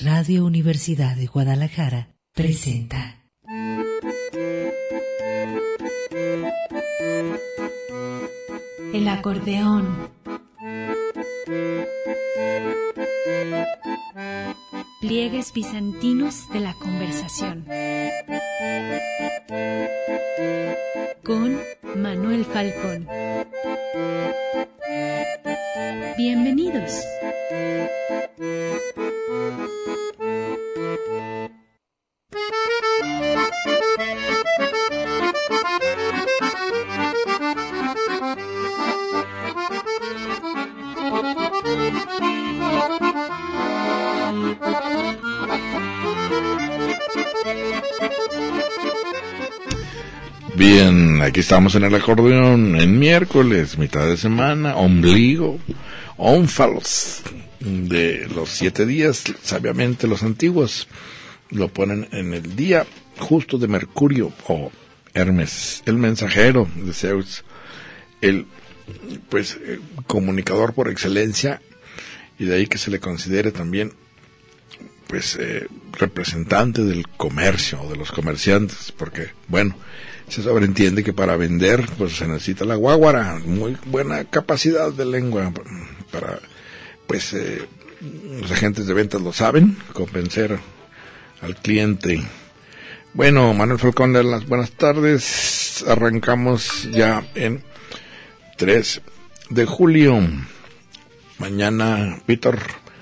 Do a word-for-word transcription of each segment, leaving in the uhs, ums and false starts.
Radio Universidad de Guadalajara presenta El acordeón. Pliegues bizantinos de la conversación. Con Manuel Falcón. Bienvenidos. Bien, aquí estamos en el acordeón, en miércoles, mitad de semana, ombligo, ónfalos, de los siete días, sabiamente los antiguos lo ponen en el día justo de Mercurio o Hermes, el mensajero de Zeus, el pues eh, comunicador por excelencia, y de ahí que se le considere también pues eh, representante del comercio, de los comerciantes, porque bueno, se sobreentiende que para vender pues se necesita la guáguara, muy buena capacidad de lengua para, pues eh, los agentes de ventas lo saben, convencer al cliente. Bueno, Manuel Falcón, de las buenas tardes. Arrancamos ya en tres de julio. Mañana, Víctor,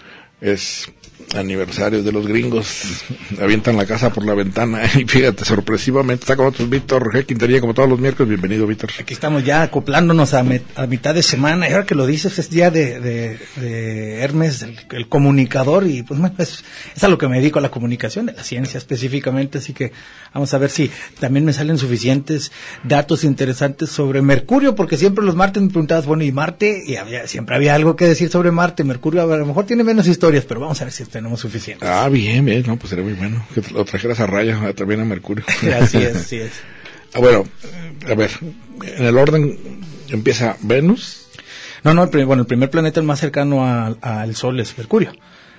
es aniversario de los gringos, avientan la casa por la ventana y fíjate, sorpresivamente está con nosotros Víctor G. Quintanilla, como todos los miércoles. Bienvenido, Víctor. Aquí estamos ya acoplándonos a, met, a mitad de semana, y ahora que lo dices es día de, de, de Hermes, el, el comunicador, y pues bueno, es, es a lo que me dedico, a la comunicación, de la ciencia específicamente, así que vamos a ver si también me salen suficientes datos interesantes sobre Mercurio, porque siempre los martes me preguntabas, bueno, y Marte, y había, siempre había algo que decir sobre Marte. Mercurio a lo mejor tiene menos historias, pero vamos a ver si tenemos suficiente. Ah, bien, bien, no, pues sería muy bueno que lo trajeras a raya, también a Mercurio. Así es, así es. Ah, bueno, a ver, en el orden empieza Venus. No, no, el, bueno, el primer planeta más cercano al Sol es Mercurio.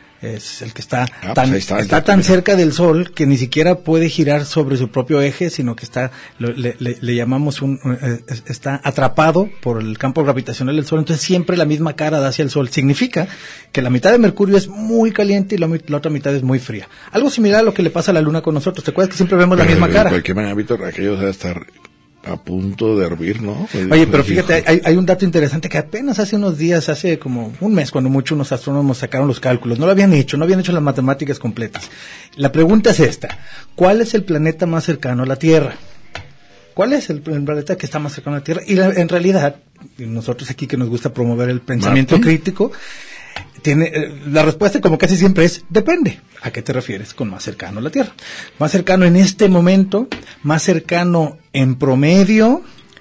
Es el que está ah, tan pues está, está tan cerca del Sol que ni siquiera puede girar sobre su propio eje, sino que está lo, le, le, le llamamos un eh, está atrapado por el campo gravitacional del Sol, entonces siempre la misma cara da hacia el Sol. Significa que la mitad de Mercurio es muy caliente y la, la otra mitad es muy fría. Algo similar a lo que le pasa a la Luna con nosotros. ¿Te acuerdas que siempre vemos la pero, misma cara? De cualquier manera, Víctor, aquello debe estar a punto de hervir, ¿no? Oye, pero fíjate, hay, hay un dato interesante que apenas hace unos días, hace como un mes, cuando mucho unos astrónomos sacaron los cálculos, no lo habían hecho, no habían hecho las matemáticas completas. La pregunta es esta: ¿cuál es el planeta más cercano a la Tierra? ¿Cuál es el, el planeta que está más cercano a la Tierra? Y la, en realidad, nosotros aquí que nos gusta promover el pensamiento ¿Marte? crítico, tiene eh, la respuesta, como casi siempre, es depende. ¿A qué te refieres con más cercano a la Tierra? Más cercano en este momento, más cercano en promedio,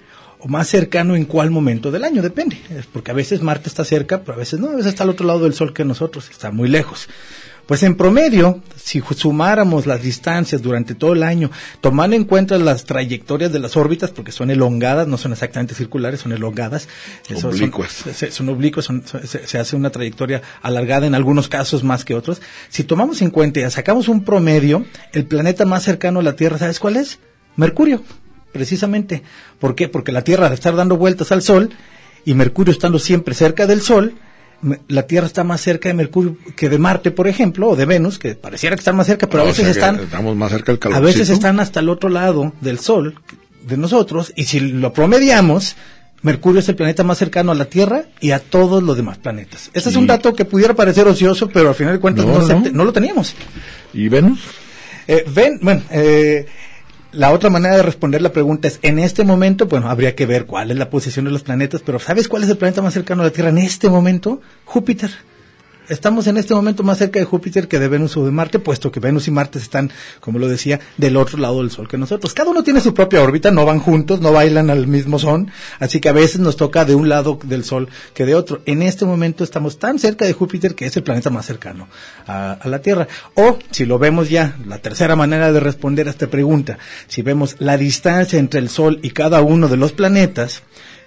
o más cercano en cuál momento del año, depende. Porque a veces Marte está cerca, pero a veces no, a veces está al otro lado del Sol que nosotros, está muy lejos. Pues en promedio, si sumáramos las distancias durante todo el año, tomando en cuenta las trayectorias de las órbitas, porque son elongadas, no son exactamente circulares, son elongadas. Oblicuas. Son, son oblicuas, son, se, se hace una trayectoria alargada en algunos casos más que otros. Si tomamos en cuenta y sacamos un promedio, el planeta más cercano a la Tierra, ¿sabes cuál es? Mercurio, precisamente. ¿Por qué? Porque la Tierra, de estar dando vueltas al Sol, y Mercurio estando siempre cerca del Sol, la Tierra está más cerca de Mercurio que de Marte, por ejemplo, o de Venus, que pareciera que están más cerca, pero no, a veces o sea están estamos más cerca del a veces están hasta el otro lado del Sol de nosotros, y si lo promediamos, Mercurio es el planeta más cercano a la Tierra y a todos los demás planetas. Ese sí. Es un dato que pudiera parecer ocioso, pero al final de cuentas no, no, no. Se, no lo teníamos. ¿Y Venus? Eh, ven, bueno, eh, la otra manera de responder la pregunta es, en este momento, bueno, habría que ver cuál es la posición de los planetas, pero ¿sabes cuál es el planeta más cercano a la Tierra en este momento? Júpiter. Estamos en este momento más cerca de Júpiter que de Venus o de Marte, puesto que Venus y Marte están, como lo decía, del otro lado del Sol que nosotros. Cada uno tiene su propia órbita, no van juntos, no bailan al mismo son, así que a veces nos toca de un lado del Sol que de otro. En este momento estamos tan cerca de Júpiter que es el planeta más cercano a, a la Tierra. O, si lo vemos ya, la tercera manera de responder a esta pregunta, si vemos la distancia entre el Sol y cada uno de los planetas,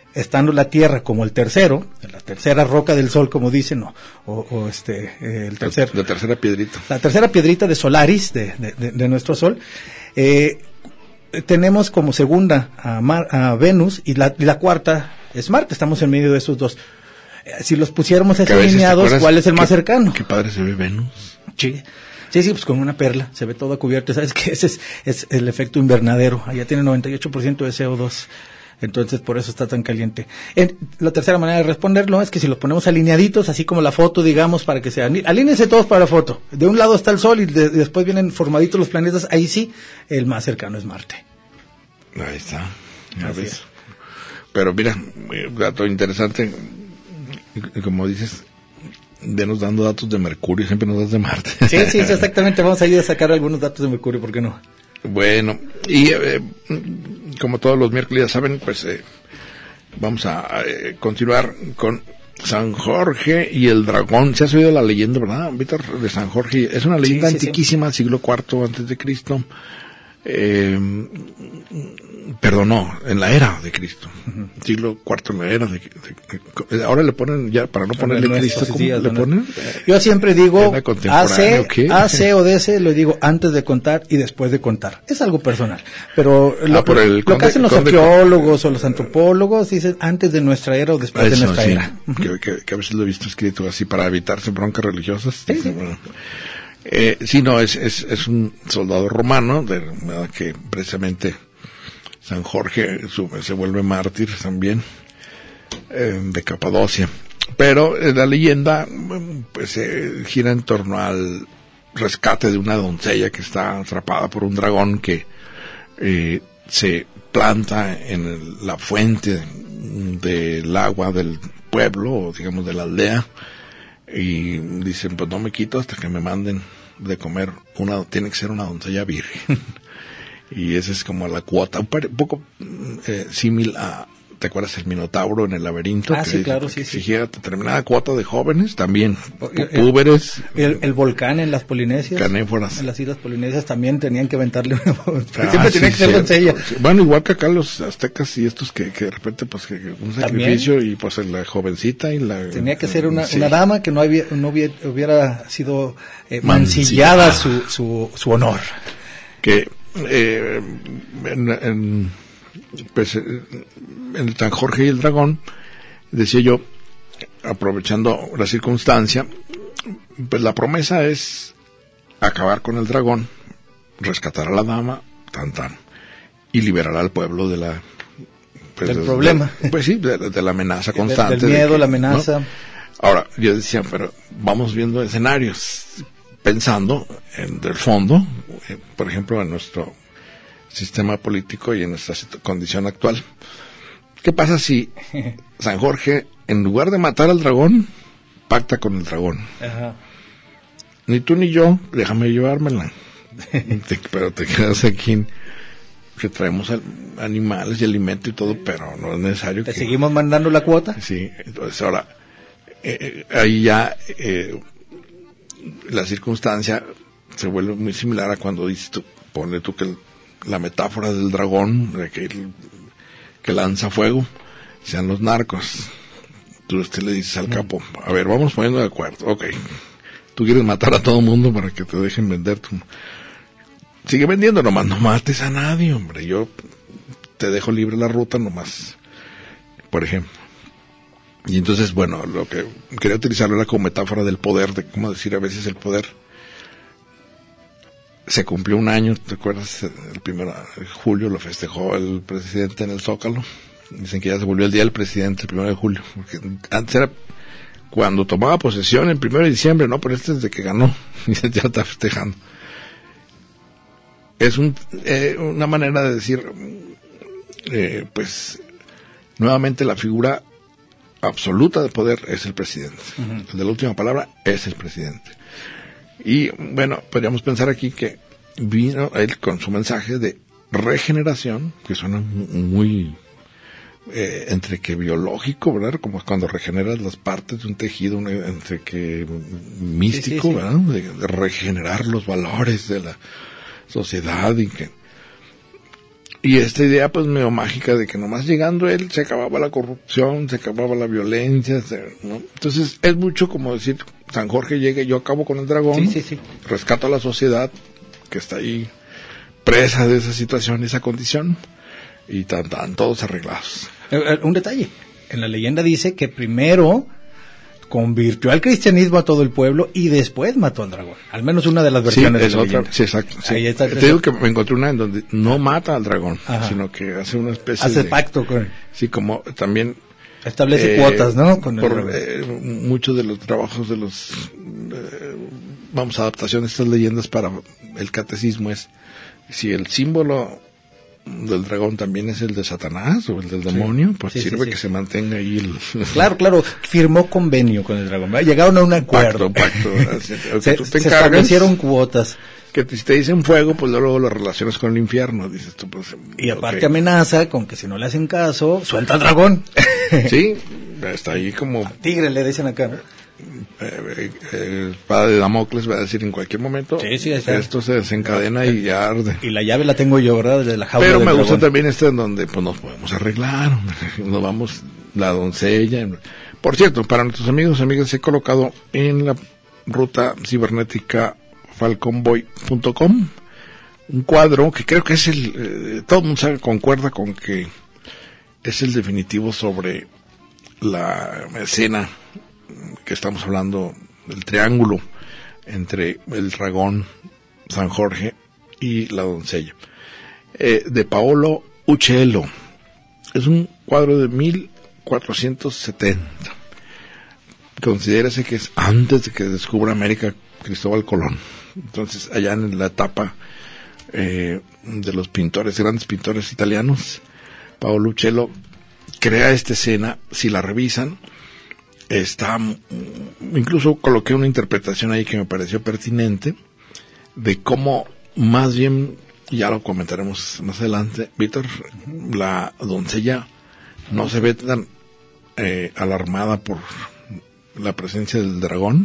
estando la Tierra como el tercero, la tercera roca del Sol, como dicen, o, o, o este, eh, el tercer, la tercera piedrita. La tercera piedrita de Solaris, de, de, de, de nuestro Sol, eh, tenemos como segunda a, Mar, a Venus, y la, y la cuarta es Marte. Estamos en medio de esos dos. Eh, si los pusiéramos así alineados, ¿cuál es el más qué, cercano? Qué padre se ve Venus. Sí. Sí, sí, pues con una perla, se ve todo cubierto. ¿Sabes qué? Ese es, es el efecto invernadero. Allá tiene noventa y ocho por ciento de C O dos. Entonces, por eso está tan caliente. En, la tercera manera de responderlo es que si los ponemos alineaditos, así como la foto, digamos, para que se alíñense todos para la foto. De un lado está el Sol y de, después vienen formaditos los planetas. Ahí sí, el más cercano es Marte. Ahí está. Ya ves. Pero mira, dato interesante, como dices, denos dando datos de Mercurio, siempre nos das de Marte. Sí, sí, exactamente. Vamos a ir a sacar algunos datos de Mercurio, ¿por qué no? Bueno, y eh, como todos los miércoles ya saben, pues eh, vamos a eh, continuar con San Jorge y el dragón. ¿Se has oído la leyenda, verdad, Víctor, de San Jorge? Es una leyenda sí, sí, antiquísima, sí. Siglo cuarto antes de Cristo. Eh, perdón, no, en la era de Cristo, uh-huh. Siglo cuarto en la era de, de, de ahora le ponen ya, para no ponerle Cristo, ¿cómo días, le ponen? Yo siempre digo A C, A C o D C, lo digo antes de contar y después de contar, es algo personal, pero lo, ah, por el, lo conde, que hacen los conde, arqueólogos conde, o los antropólogos dicen antes de nuestra era o después eso, de nuestra sí, era, uh-huh. que, que, que a veces lo he visto escrito así para evitarse broncas religiosas. Sí, sí. Bueno. Eh, sí, no, es, es, es un soldado romano, de, ¿verdad? Que precisamente San Jorge su, se vuelve mártir también, eh, de Capadocia. Pero eh, la leyenda pues eh, gira en torno al rescate de una doncella que está atrapada por un dragón que eh, se planta en el, la fuente del agua del pueblo, o digamos de la aldea. Y dicen, pues no me quito hasta que me manden de comer una, tiene que ser una doncella virgen. Y esa es como la cuota, un, par, un poco eh, símil a, ¿te acuerdas el Minotauro en el laberinto? Ah, que sí, claro, que sí, exigía sí. determinada cuota de jóvenes también, el, púberes. El, el volcán en las Polinesias. Canéforas. En las islas Polinesias también tenían que aventarle una, ah, siempre sí, tenía que ser doncella. Sí. Bueno, igual que acá los aztecas y estos que, que de repente pues que un sacrificio ¿también? Y pues la jovencita y la... Tenía que ser una, sí. una dama que no, había, no hubiera, hubiera sido eh, mancillada, mancillada su, su, su honor. Que eh, en, en, pues, en el San Jorge y el dragón, decía yo, aprovechando la circunstancia, pues la promesa es acabar con el dragón, rescatar a la dama, tan tan, y liberar al pueblo de la pues, del de, problema, de, pues sí, de, de la amenaza constante, del, del miedo, de que, la amenaza. ¿no? Ahora yo decía, pero vamos viendo escenarios, pensando en el fondo, eh, por ejemplo, en nuestro sistema político y en nuestra condición actual. ¿Qué pasa si San Jorge, en lugar de matar al dragón, pacta con el dragón? Ajá. Ni tú ni yo, déjame llevármela. te, pero te quedas aquí, que traemos animales y alimento y todo, pero no es necesario. ¿Te que... seguimos mandando la cuota? Sí, entonces ahora, eh, ahí ya eh, la circunstancia se vuelve muy similar a cuando dices tú, ponle tú que el, la metáfora del dragón, de que el, que lanza fuego, sean los narcos. Tú usted le dices al capo, a ver, vamos poniendo de acuerdo, ok, tú quieres matar a todo mundo para que te dejen vender tu... Sigue vendiendo, nomás no mates a nadie, hombre, yo te dejo libre la ruta nomás, por ejemplo. Y entonces, bueno, lo que quería utilizarlo era como metáfora del poder, de cómo decir a veces el poder. Se cumplió un año, ¿te acuerdas? El primero de julio lo festejó el presidente en el Zócalo. Dicen que ya se volvió el día del presidente, el primero de julio. Porque antes era cuando tomaba posesión, el primero de diciembre, no, pero este es desde que ganó. Y ya está festejando. Es un, eh, una manera de decir, eh, pues, nuevamente la figura absoluta de poder es el presidente. Uh-huh. El de la última palabra es el presidente. Y bueno, podríamos pensar aquí que vino él con su mensaje de regeneración, que suena muy eh, entre que biológico, ¿verdad? Como cuando regeneras las partes de un tejido, una, entre que místico, sí, sí, sí. ¿verdad? De, de regenerar los valores de la sociedad y que Y esta idea pues medio mágica de que nomás llegando él se acababa la corrupción, se acababa la violencia, se, ¿no? Entonces es mucho como decir, San Jorge llega y yo acabo con el dragón, Sí, sí, sí. rescato a la sociedad que está ahí presa de esa situación, esa condición, y tan, tan, todos arreglados. Eh, eh, Un detalle, en la leyenda dice que primero convirtió al cristianismo a todo el pueblo y después mató al dragón. Al menos una de las Sí, versiones es de la otra, leyenda. sí, exacto. Sí. Ahí está. Te digo que me encontré una en donde no mata al dragón, Ajá. sino que hace una especie Hace de... pacto con él. Sí, como también... Establece eh, cuotas, ¿no? Con el por dragón. eh, muchos de los trabajos de los... eh, vamos, adaptación de estas leyendas para el catecismo es si el símbolo del dragón también es el de Satanás o el del demonio, pues Sí, sí, sirve sí. que se mantenga ahí el... Claro, claro, firmó convenio con el dragón. ¿verdad? Llegaron a un acuerdo. Pacto, pacto. Así, que se tú te se encargas, establecieron cuotas. que si te dicen fuego, pues luego lo relacionas con el infierno, dices tú, pues... Y aparte ok. amenaza con que si no le hacen caso, suelta al dragón. Sí, está ahí como... Tigre le dicen acá, ¿no? Eh, eh, espada de Damocles va a decir en cualquier momento, Sí, sí, está. esto se desencadena y ya arde. Y la llave la tengo yo, ¿verdad? De la jaula Pero del me gusta dragón. también este en donde pues nos podemos arreglar, nos vamos la doncella. Por cierto, para nuestros amigos y amigas he colocado en la ruta cibernética falconboy punto com un cuadro que creo que es el, eh, todo el mundo sabe, concuerda con que es el definitivo sobre la escena que estamos hablando, del triángulo entre el dragón, San Jorge y la doncella, eh, de Paolo Uccello. Es un cuadro de mil cuatrocientos setenta. Considérese que es antes de que descubra América Cristóbal Colón. Entonces, allá en la etapa eh, de los pintores, grandes pintores italianos, Paolo Uccello crea esta escena. Si la revisan, está, incluso coloqué una interpretación ahí que me pareció pertinente, de cómo más bien, ya lo comentaremos más adelante, Víctor, la doncella no se ve tan eh, alarmada por la presencia del dragón.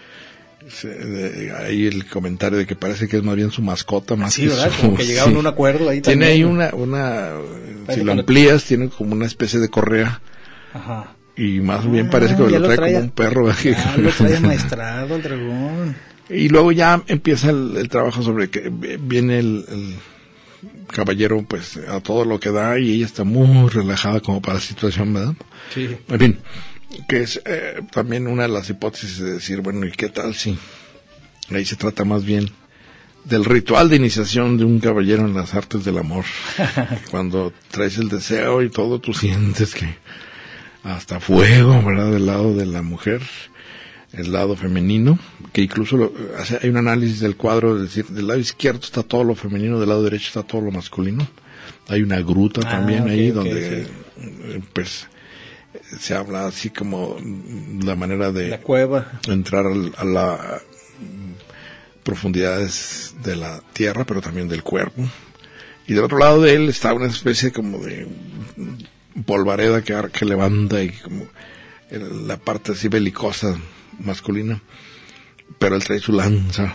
Se, de, ahí el comentario de que parece que es más bien su mascota, más Sí, que ¿verdad? su, Como que llegaron sí. a un acuerdo ahí Tiene también. ahí una, una Bueno, si lo con amplías, tiene como una especie de correa. Ajá. Y más bien Ah, parece que ya lo lo trae, trae- como un perro. Ah, lo trae maestrado el dragón. Y luego ya empieza el, el trabajo sobre que viene el, el caballero pues a todo lo que da y ella está muy relajada como para la situación, ¿verdad? Sí. En fin, que es eh, también una de las hipótesis de decir, bueno, ¿y qué tal si ahí se trata más bien del ritual de iniciación de un caballero en las artes del amor? Cuando traes el deseo y todo, tú sientes que hasta fuego, ¿verdad? Del lado de la mujer, el lado femenino, que incluso lo, hace, hay un análisis del cuadro, es decir, del lado izquierdo está todo lo femenino, del lado derecho está todo lo masculino. Hay una gruta Ah, también okay, ahí okay, donde sí. eh, pues se habla así como la manera de La cueva. entrar al, a las profundidades de la tierra, pero también del cuerpo. Y del otro lado de él está una especie como de polvareda que, que levanta y como el, la parte así belicosa masculina, pero él trae su lanza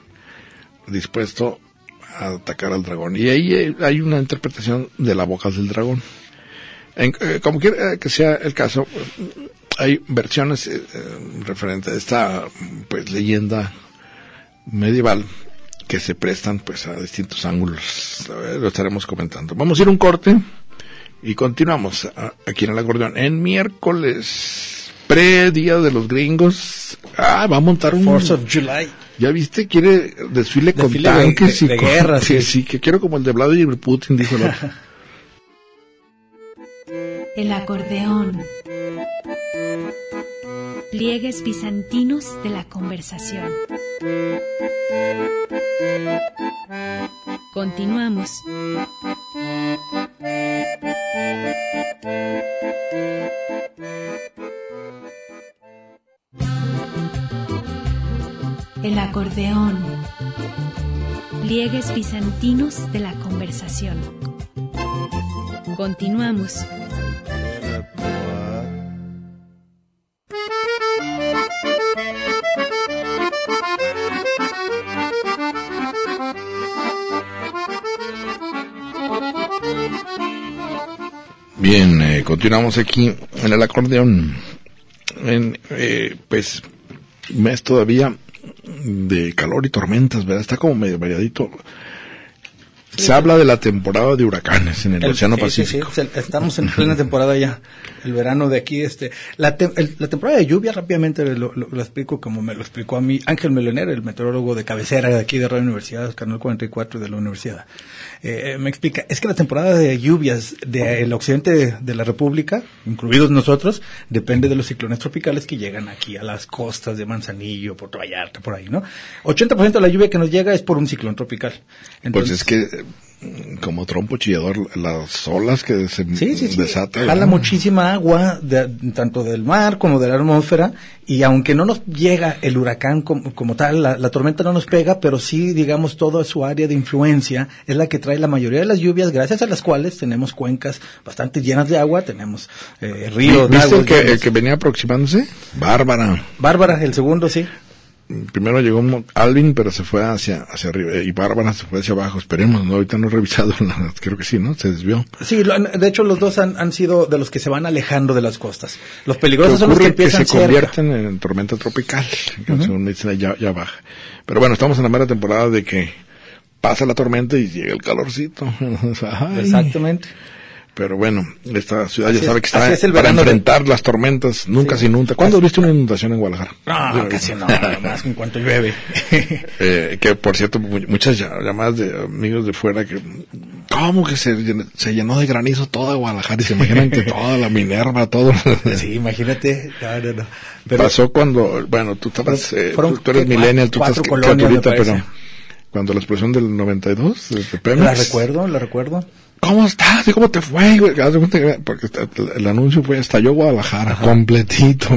dispuesto a atacar al dragón. Y ahí hay una interpretación de la boca del dragón. En, eh, como quiera que sea el caso, hay versiones eh, referentes a esta pues leyenda medieval que se prestan pues a distintos ángulos. Lo estaremos comentando. Vamos a ir a un corte y continuamos a, aquí en el acordeón en miércoles pre día de los gringos. Ah, va a montar un Fourth of July. ¿Ya viste? Quiere desfile, con Desfile de- tanques de- y de con, guerra, sí, sí. sí, que quiero como el de Vladimir Putin, dijo el otro. El acordeón. Pliegues bizantinos de la conversación. Continuamos. El acordeón. Pliegues bizantinos de la conversación. Continuamos. Bien, eh, continuamos aquí en el acordeón. En, eh, pues, mes todavía de calor y tormentas, ¿verdad? Está como medio variadito. Se sí, habla de la temporada de huracanes en el, el Océano sí, Pacífico. Sí, sí, estamos en plena temporada ya. El verano de aquí, este, la, te, el, la temporada de lluvia, rápidamente lo, lo, lo explico como me lo explicó a mí Ángel Meloner, el meteorólogo de cabecera de aquí de Radio Universidad, Canal cuarenta y cuatro de la universidad. Eh, me explica, es que la temporada de lluvias del occidente de, de la República, incluidos nosotros, depende de los ciclones tropicales que llegan aquí a las costas de Manzanillo, Puerto Vallarta, por ahí, ¿no? ochenta por ciento de la lluvia que nos llega es por un ciclón tropical. Entonces, pues es que como trompo chillador, las olas que se sí, sí, sí. desatan. Jala muchísima agua, de, tanto del mar como de la atmósfera, y aunque no nos llega el huracán como, como tal, la, la tormenta no nos pega, pero sí, digamos, toda su área de influencia es la que trae la mayoría de las lluvias, gracias a las cuales tenemos cuencas bastante llenas de agua, tenemos eh, ríos. ¿Viste el que, el que venía aproximándose? Bárbara. Bárbara, el segundo, sí. Primero llegó Alvin, pero se fue hacia hacia arriba, y Bárbara se fue hacia abajo. Esperemos, ¿no? Ahorita no he revisado nada, creo que sí, ¿no? Se desvió. Sí, lo, de hecho los dos han, han sido de los que se van alejando de las costas. Los peligrosos son los que empiezan que se convierten en tormenta tropical, que uh-huh. según me dicen ya, ya baja. Pero bueno, estamos en la mera temporada de que pasa la tormenta y llega el calorcito. Exactamente. Pero bueno, esta ciudad así ya sabe es, que está es el para enfrentar de... las tormentas, nunca sí. se inunda. ¿Cuándo has visto una inundación en Guadalajara? No, Yo, casi no, nada más en cuanto llueve. eh, que por cierto, muchas llamadas de amigos de fuera que, ¿cómo que se llenó, se llenó de granizo toda Guadalajara? Y se imaginan que toda la Minerva, todo. Sí, imagínate. No, no, no. Pero, pasó cuando, bueno, tú estabas, eh, tú, tú eres millennial, tú estás criaturita, pero cuando la explosión del noventa y dos, de Pemex. La recuerdo, la recuerdo. ¿Cómo estás? ¿Y cómo te fue? Porque el anuncio fue, estalló Guadalajara, ajá, completito.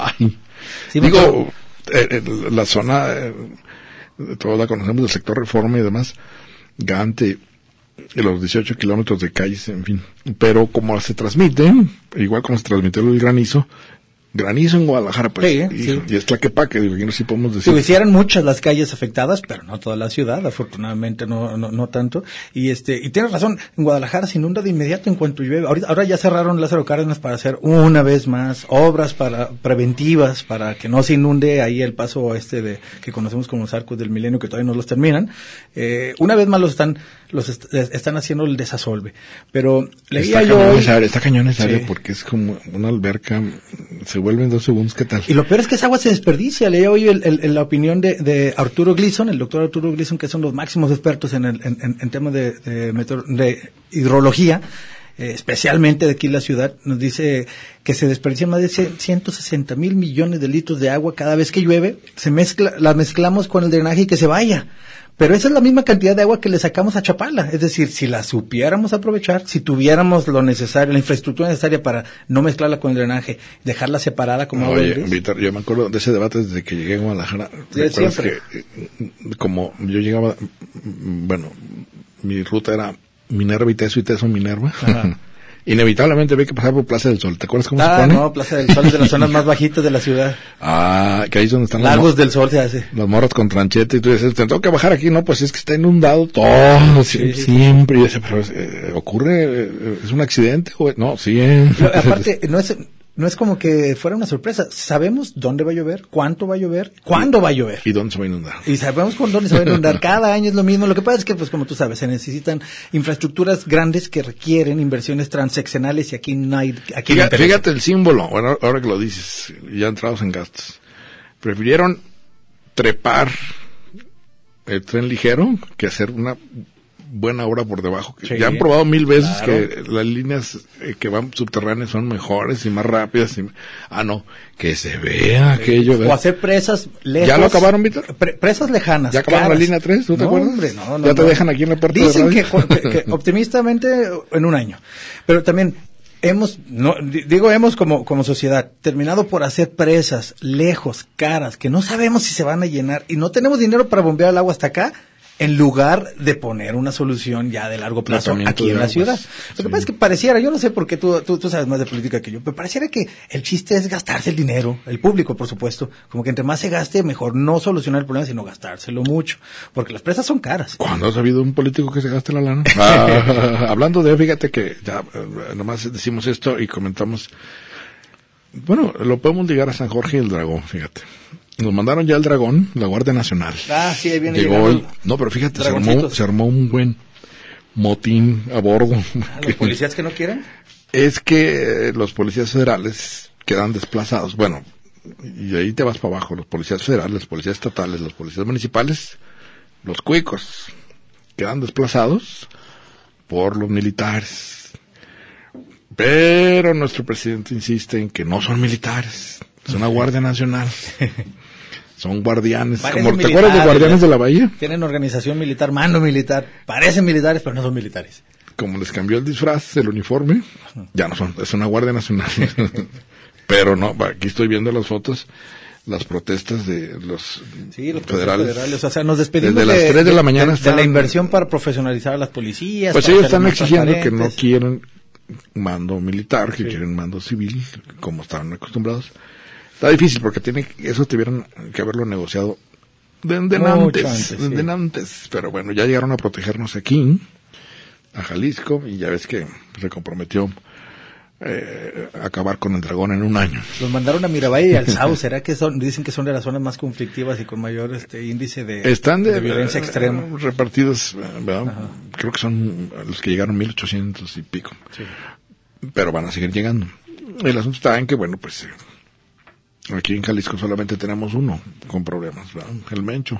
Sí, digo, eh, la zona, eh, todos la conocemos del sector Reforma y demás, Gante, los dieciocho kilómetros de calles, en fin. Pero como se transmite, igual como se transmitió el granizo, granizo en Guadalajara, pues, sí, y, sí. y es Tlaquepaque, digo, aquí no sí podemos decir. Si hicieran muchas las calles afectadas, pero no toda la ciudad, afortunadamente no, no, no tanto. Y este, y tienes razón, en Guadalajara se inunda de inmediato en cuanto llueve. Ahorita, ahora ya cerraron Lázaro Cárdenas para hacer una vez más obras para, preventivas para que no se inunde ahí el paso este de, que conocemos como los arcos del milenio, que todavía no los terminan. Eh, una vez más los están, los est- están haciendo el desasolve. Pero leía está yo. Cañón esa área, está cañón esa sí. área porque es como una alberca, se vuelven dos segundos, ¿qué tal? Y lo peor es que esa agua se desperdicia. Leí hoy el, el, el, la opinión de, de Arturo Gleason, el doctor Arturo Gleason, que son los máximos expertos en, el, en, en, en temas de, de, meteor, de hidrología, eh, especialmente de aquí en la ciudad, nos dice que se desperdician más de ciento sesenta mil millones de litros de agua cada vez que llueve, se mezcla, la mezclamos con el drenaje y que se vaya. Pero esa es la misma cantidad de agua que le sacamos a Chapala. Es decir, si la supiéramos aprovechar, si tuviéramos lo necesario, la infraestructura necesaria para no mezclarla con el drenaje, dejarla separada como agua. Oye, Víctor, yo me acuerdo de ese debate desde que llegué a Guadalajara. Sí, siempre. Que, como yo llegaba, bueno, mi ruta era Minerva y Teso y Teso Minerva. Ajá. Inevitablemente había que pasar por Plaza del Sol. ¿Te acuerdas cómo ah, se pone? No, Plaza del Sol es de las zonas más bajitas de la ciudad. Ah, que ahí es donde están Lagos los del Sol se hace. Los morros con tranchete y tú dices, tengo que bajar aquí, no, pues es que está inundado todo, sí, siempre. Y yo decía, pero eh, ocurre, eh, es un accidente, o no, siempre. Pero, aparte, no es, no es como que fuera una sorpresa. Sabemos dónde va a llover, cuánto va a llover, cuándo va a llover. Y dónde se va a inundar. Y sabemos con dónde se va a inundar. Cada año es lo mismo. Lo que pasa es que, pues como tú sabes, se necesitan infraestructuras grandes que requieren inversiones transeccionales y aquí no hay... Aquí fíjate, no fíjate el símbolo, bueno, ahora que lo dices, ya entrados en gastos. Prefirieron trepar el tren ligero que hacer una buena obra por debajo. Sí, ya han probado mil veces claro. que las líneas eh, que van subterráneas son mejores y más rápidas. Y, ah, no, que se vea sí. aquello. O hacer presas lejos. ¿Ya lo acabaron, Víctor? Pre- presas lejanas. ¿Ya acabaron caras. La línea tres? ¿Tú te no, acuerdas? Hombre, no, no, ¿Ya te no. dejan aquí en la puerta Dicen de que, que, que optimistamente en un año. Pero también hemos, no, digo hemos como, como sociedad, terminado por hacer presas lejos, caras, que no sabemos si se van a llenar y no tenemos dinero para bombear el agua hasta acá. en lugar de poner una solución ya de largo plazo aquí en la ciudad. Lo que sí. pasa es que pareciera, yo no sé por qué tú, tú, tú sabes más de política que yo, pero pareciera que el chiste es gastarse el dinero, el público, por supuesto, como que entre más se gaste, mejor no solucionar el problema, sino gastárselo mucho, porque las presas son caras. ¿Cuándo has habido un político que se gaste la lana? Ah, hablando de, fíjate que ya eh, nomás decimos esto y comentamos, bueno, lo podemos ligar a San Jorge y el Dragón, fíjate. Nos mandaron ya el Dragón, la Guardia Nacional. Ah, sí, ahí viene. Llegó hoy. No, pero fíjate, se armó, se armó un buen motín a bordo. ¿Los policías que no quieren? Es que eh, los policías federales quedan desplazados. Bueno, y ahí te vas para abajo. Los policías federales, los policías estatales, los policías municipales, los cuicos, quedan desplazados por los militares. Pero nuestro presidente insiste en que no son militares, es una Guardia Nacional. Son guardianes. Parecen Como, ¿te militares, acuerdas de Guardianes de la Bahía? Tienen organización militar, mando militar. Parecen militares, pero no son militares. Como les cambió el disfraz, el uniforme, ya no son, es una Guardia Nacional. Pero no, aquí estoy viendo las fotos, las protestas de los, sí, los federales. federales. O sea, nos despedimos desde de, las tres de la mañana de, están, de la inversión para profesionalizar a las policías. Pues ellos están exigiendo que no quieren mando militar, que sí. quieren mando civil, como estaban acostumbrados. Está difícil porque tiene eso tuvieron que haberlo negociado de, de antes, antes, de, sí. de antes, pero bueno, ya llegaron a protegernos aquí, a Jalisco, y ya ves que se comprometió eh, acabar con el Dragón en un año. Los mandaron a Miravalle y al Sau. ¿Será que son, dicen que son de las zonas más conflictivas y con mayor este índice de, Están de, de violencia uh, extrema? Repartidos, ¿verdad? Creo que son los que llegaron mil ochocientos y pico. Sí. Pero van a seguir llegando. El asunto está en que, bueno, pues... Eh, aquí en Jalisco solamente tenemos uno con problemas, ¿verdad? El Mencho.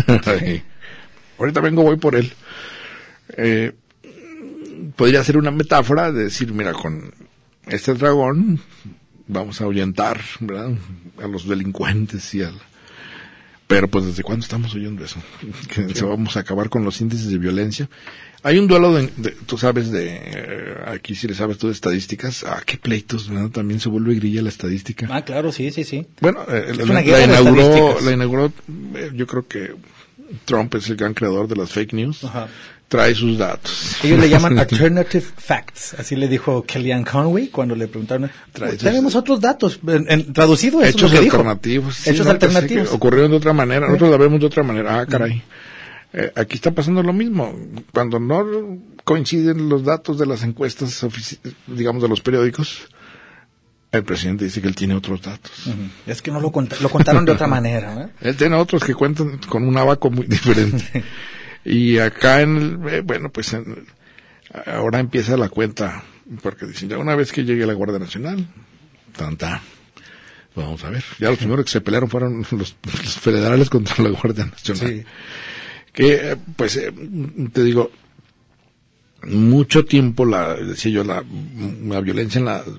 Ahorita vengo, voy por él. Eh, podría ser una metáfora de decir, mira, con este dragón vamos a ahuyentar, ¿verdad?, a los delincuentes y al... Pero pues ¿desde cuándo estamos oyendo eso? Que sí. Vamos a acabar con los índices de violencia. Hay un duelo de, de tú sabes de, eh, aquí si le sabes tú de estadísticas, ah, qué pleitos, ¿verdad? También se vuelve grilla la estadística. Ah, claro, sí, sí, sí. Bueno, eh, es la, una la, la inauguró, la inauguró, eh, yo creo que Trump es el gran creador de las fake news. Ajá. Trae sus datos. Ellos le llaman alternative facts, así le dijo Kellyanne Conway cuando le preguntaron. Trae tenemos sus... otros datos, en, en, traducido eso hechos es lo que alternativos. Dijo. Hechos Sí, alternativos. No, ocurrieron de otra manera, nosotros la vemos de otra manera. Ah, caray. Eh, aquí está pasando lo mismo. Cuando no coinciden los datos de las encuestas, digamos, de los periódicos, el presidente dice que él tiene otros datos. Uh-huh. Es que no lo, cont- lo contaron de otra manera, ¿eh? Él tiene otros que cuentan con un abaco muy diferente. Y acá, en el, eh, bueno, pues en, ahora empieza la cuenta, porque dicen, ya una vez que llegue la Guardia Nacional, tanta, vamos a ver, ya los primeros que se pelearon fueron los, los federales contra la Guardia Nacional. Sí. Que, pues, eh, te digo, mucho tiempo, la decía yo, la, la violencia en la,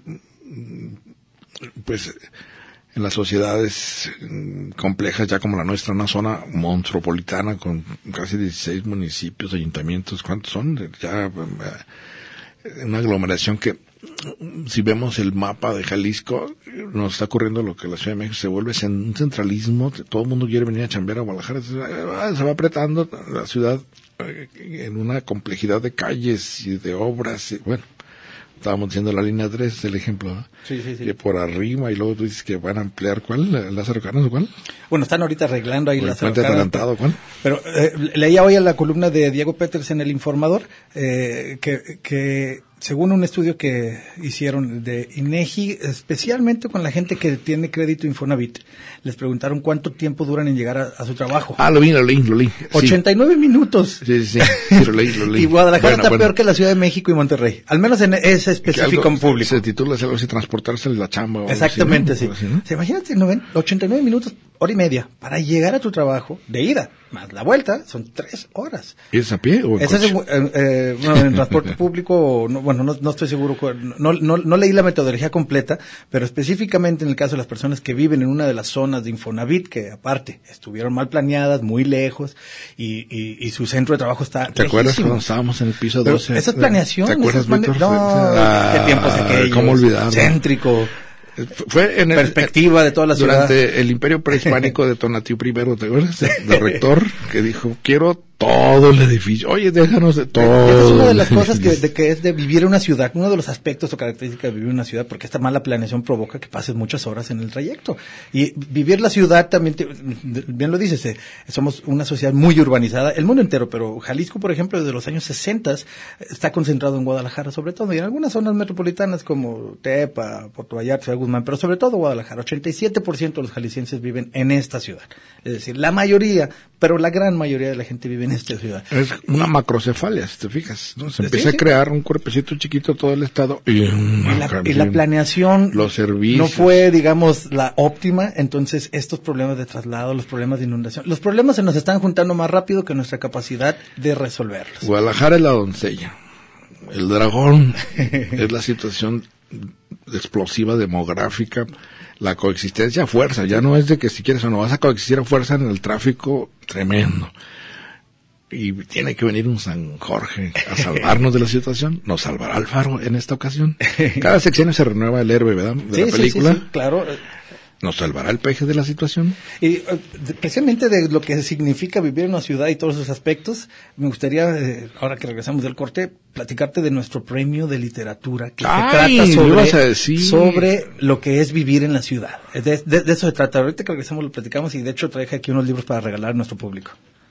pues, en las sociedades complejas, ya como la nuestra, una zona monstruopolitana con casi dieciséis municipios, ayuntamientos, ¿cuántos son? Ya una aglomeración que, si vemos el mapa de Jalisco, nos está ocurriendo lo que la Ciudad de México se vuelve un centralismo, todo el mundo quiere venir a chambear a Guadalajara, se va apretando la ciudad en una complejidad de calles y de obras, y bueno. Estábamos diciendo la línea tres, el ejemplo, ¿no? Sí, sí, sí. Que por arriba, y luego tú dices que van a ampliar, ¿cuál? ¿Lázaro Cárdenas o cuál? Bueno, están ahorita arreglando ahí Lázaro Cárdenas. adelantado, ¿cuál? Pero eh, leía hoy en la columna de Diego Peters en El Informador, eh, que, que según un estudio que hicieron de INEGI, especialmente con la gente que tiene crédito Infonavit, les preguntaron cuánto tiempo duran en llegar a, a su trabajo. Ah, lo vi, lo leí, lo leí. ochenta y nueve sí. minutos. Sí, sí, sí, sí, lo leí, lo leí. Y Guadalajara bueno, está bueno. peor que la Ciudad de México y Monterrey. Al menos en ese específico en público. Se titula algo así, transportarse de la chamba. O exactamente, así, ¿no? sí. Así, ¿no? O sea, imagínate, ochenta y nueve minutos, hora y media, para llegar a tu trabajo de ida, más la vuelta, son tres horas. ¿Y es a pie o en Ese coche? Es, eh, eh, bueno, en transporte público, no, bueno, no, no estoy seguro, no, no, no leí la metodología completa, pero específicamente en el caso de las personas que viven en una de las zonas de Infonavit, que aparte estuvieron mal planeadas, muy lejos, y, y, y su centro de trabajo está ¿Te lejísimo. acuerdas cuando estábamos en el piso doce? Pero esa es planeación. ¿Te acuerdas, plane... Víctor? No, ah, qué tiempos aquellos. ¿Cómo olvidarlo? Céntrico. Fue en el, perspectiva de toda la durante ciudad. el imperio prehispánico de Tonatiuh I, ¿te acuerdas? De rector, que dijo, quiero todo el edificio. Oye, déjanos de todo. Esa es una de las cosas que, de que es de vivir en una ciudad, uno de los aspectos o características de vivir en una ciudad, porque esta mala planeación provoca que pases muchas horas en el trayecto. Y vivir la ciudad también, te, bien lo dices, eh, somos una sociedad muy urbanizada, el mundo entero, pero Jalisco, por ejemplo, desde los años sesenta está concentrado en Guadalajara, sobre todo, y en algunas zonas metropolitanas como Tepa, Puerto Vallarta, Ciudad Guzmán, pero sobre todo Guadalajara. ochenta y siete por ciento de los jaliscienses viven en esta ciudad. Es decir, la mayoría, pero la gran mayoría de la gente vive en esta ciudad. Es una macrocefalia, si te fijas, ¿no? Se empieza sí, a crear un cuerpecito chiquito todo el estado y, y, la, y la planeación los servicios no fue, digamos, la óptima. Entonces estos problemas de traslado, los problemas de inundación, los problemas se nos están juntando más rápido que nuestra capacidad de resolverlos. Guadalajara es la doncella, el dragón es la situación explosiva demográfica, la coexistencia a fuerza, ya no es de que si quieres o no vas a coexistir a fuerza en el tráfico tremendo. Y tiene que venir un San Jorge a salvarnos de la situación. ¿Nos salvará Alfaro en esta ocasión? Cada sexenio se renueva el héroe, ¿verdad? De sí, la película. Sí, sí, sí, claro. ¿Nos salvará el peje de la situación? Y uh, precisamente de lo que significa vivir en una ciudad y todos esos aspectos, me gustaría, eh, ahora que regresamos del corte, platicarte de nuestro premio de literatura que Ay, se trata sobre, ibas a decir. sobre lo que es vivir en la ciudad. De, de, de eso se trata. Ahorita que regresamos lo platicamos y de hecho traje aquí unos libros para regalar a nuestro público.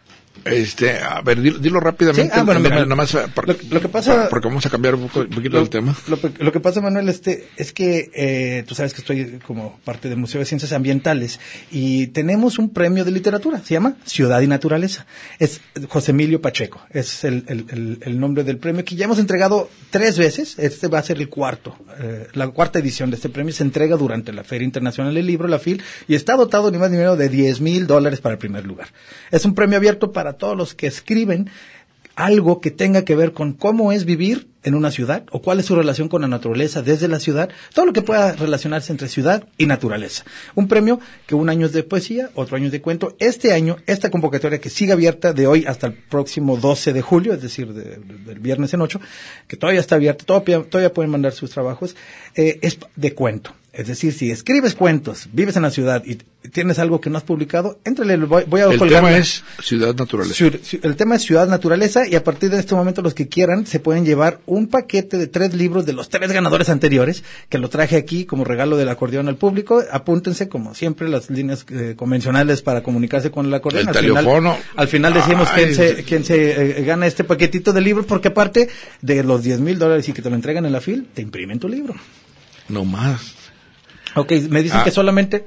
Este, a ver, dilo, dilo rápidamente. Sí, ah, bueno, mira, Manuel, nomás, por, lo, lo que pasa, porque vamos a cambiar un, poco, un poquito lo, el tema. Lo, lo que pasa, Manuel, este, es que eh, tú sabes que estoy como parte del Museo de Ciencias Ambientales y tenemos un premio de literatura, se llama Ciudad y Naturaleza. Es José Emilio Pacheco, es el, el, el, el nombre del premio que ya hemos entregado tres veces. Este va a ser el cuarto, eh, la cuarta edición de este premio. Se entrega durante la Feria Internacional del Libro, la F I L, y está dotado ni más ni menos de diez mil dólares para el primer lugar. Es un premio abierto para todos los que escriben algo que tenga que ver con cómo es vivir en una ciudad o cuál es su relación con la naturaleza desde la ciudad, todo lo que pueda relacionarse entre ciudad y naturaleza. Un premio que un año es de poesía, otro año es de cuento. Este año, esta convocatoria que sigue abierta de hoy hasta el próximo doce de julio, es decir, de, de, del viernes en ocho, que todavía está abierta, todavía, todavía pueden mandar sus trabajos, eh, es de cuento. Es decir, si escribes cuentos, vives en la ciudad y tienes algo que no has publicado, éntrale, voy, voy a El colgarla. tema es Ciudad Naturaleza. Ciu, ciu, el tema es Ciudad Naturaleza y a partir de este momento los que quieran se pueden llevar un paquete de tres libros de los tres ganadores anteriores, que lo traje aquí como regalo del acordeón al público. Apúntense, como siempre, las líneas eh, convencionales para comunicarse con el acordeón. El al teléfono. Final, al final decimos Ay, quién se, quién se eh, gana este paquetito de libros, porque aparte de los diez mil dólares y que te lo entregan en la F I L, te imprimen tu libro. No más. Ok, me dicen ah. que solamente...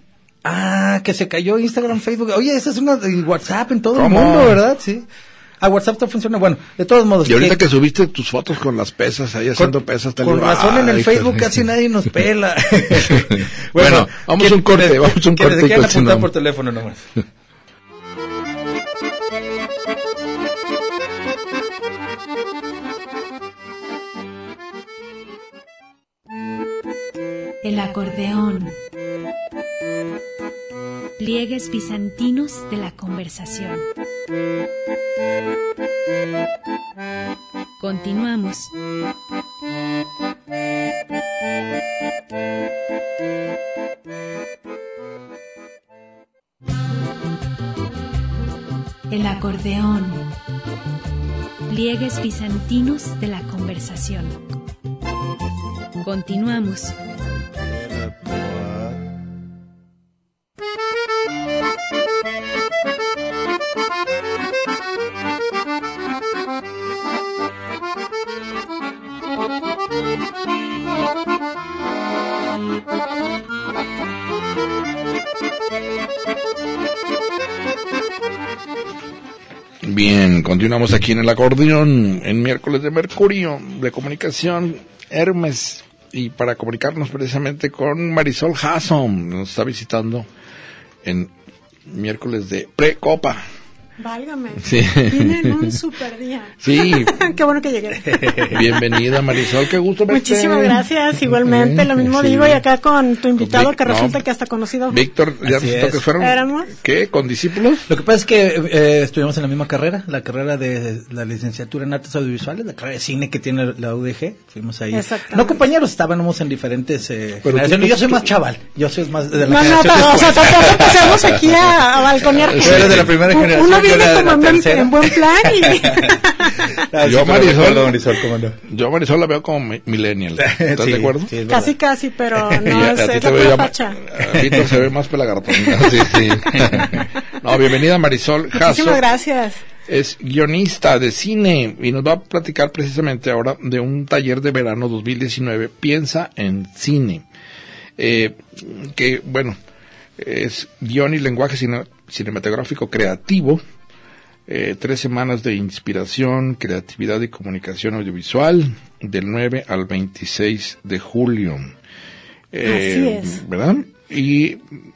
Ah, que se cayó Instagram, Facebook. Oye, esa es una de WhatsApp en todo ¿Cómo? el mundo, ¿verdad? Sí. Ah, WhatsApp no funciona. Bueno, de todos modos. Y ahorita que, que subiste tus fotos con las pesas, ahí haciendo con, pesas. Con digo, razón en el ay, Facebook joder. casi nadie nos pela. bueno, bueno, vamos a un corte, vamos a un corte. Que quieran apuntar por teléfono nomás. El acordeón. Pliegues bizantinos de la conversación. Continuamos. El acordeón. Pliegues bizantinos de la conversación. Continuamos. Bien, continuamos aquí en el acordeón, en miércoles de Mercurio, de comunicación, Hermes, y para comunicarnos precisamente con Marisol Hasson, nos está visitando en miércoles de Precopa. Válgame. Sí. Vine en un super día. Sí. Qué bueno que llegué. Bienvenida, Marisol, qué gusto verte. Muchísimas gracias, igualmente, lo mismo Sí. digo, y acá con tu invitado Con Vic- que resulta no. que hasta conocido. Víctor, ya Así resultó es. que fueron, ¿Éramos? ¿qué? ¿Con discípulos? Lo que pasa es que eh, estuvimos en la misma carrera, la carrera de la licenciatura en artes audiovisuales, la carrera de cine que tiene la U D G. Fuimos ahí. Exactamente. No compañeros, estábamos en diferentes eh, Pero generaciones. tú- Yo soy tú- más chaval, yo soy más de la No, no, generación pero, o sea, después. tampoco empezamos aquí a, a balconear. Tú eres de la primera Un- generación. Uno Yo viene la- como la en, buen- tercera. en buen plan y... Ah, sí, Yo, pero Marisol- recuerdo, Marisol, cómo no. Yo a Marisol la veo como mi- millennial. ¿Estás Sí, de acuerdo? sí, es verdad. Casi, casi, pero Y no, a- es, a ti es te la veo pura ya ma- facha. a Víctor se ve más pelagartón. Sí, sí. No, bienvenida Marisol Jasso. Muchísimas gracias. Es guionista de cine y nos va a platicar precisamente ahora de un taller de verano dos mil diecinueve, Piensa en Cine. Eh, que, bueno, es guión y lenguaje cine- cinematográfico creativo. Eh, tres semanas de inspiración, creatividad y comunicación audiovisual, del nueve al veintiséis de julio. Eh, Así es. ¿Verdad? Y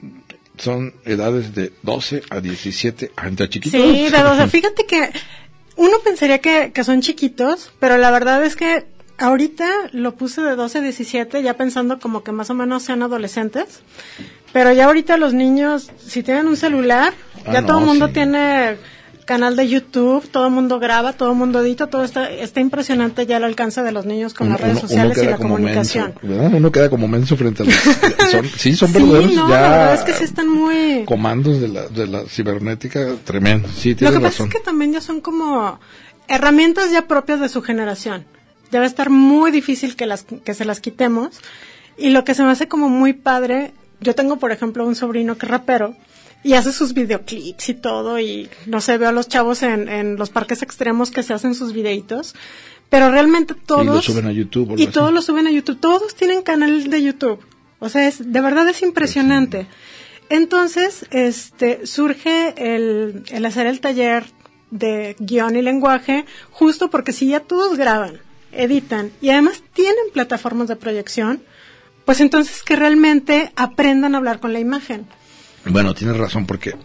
son edades de doce a diecisiete, entre chiquitos. Sí, de doce. Fíjate que uno pensaría que, que son chiquitos, pero la verdad es que ahorita lo puse de doce a diecisiete, ya pensando como que más o menos sean adolescentes. Pero ya ahorita los niños, si tienen un celular, Ah, ya no, todo el mundo sí. tiene canal de YouTube, todo el mundo graba, todo el mundo edita, todo está, está impresionante ya el alcance de los niños con Uno- las redes uno- uno sociales y queda la como comunicación. menso, ¿verdad? Uno queda como menso frente a los... son- sí, son Sí, verdaderos no, ya la verdad es que sí están muy... comandos de la, de la cibernética tremendo. Sí, Lo tienes que pasa razón. es que también ya son como herramientas ya propias de su generación. Ya va a estar muy difícil que las que se las quitemos. Y lo que se me hace como muy padre, yo tengo por ejemplo un sobrino que es rapero y hace sus videoclips y todo, y no sé, veo a los chavos en, en los parques extremos que se hacen sus videitos, pero realmente todos... Y lo suben a YouTube. o algo Y así. todos lo suben a YouTube, todos tienen canal de YouTube. O sea, es, de verdad es impresionante. Entonces, este, surge el, el hacer el taller de guión y lenguaje, justo porque si ya todos graban, editan y además tienen plataformas de proyección, pues entonces que realmente aprendan a hablar con la imagen. Bueno, tienes razón, porque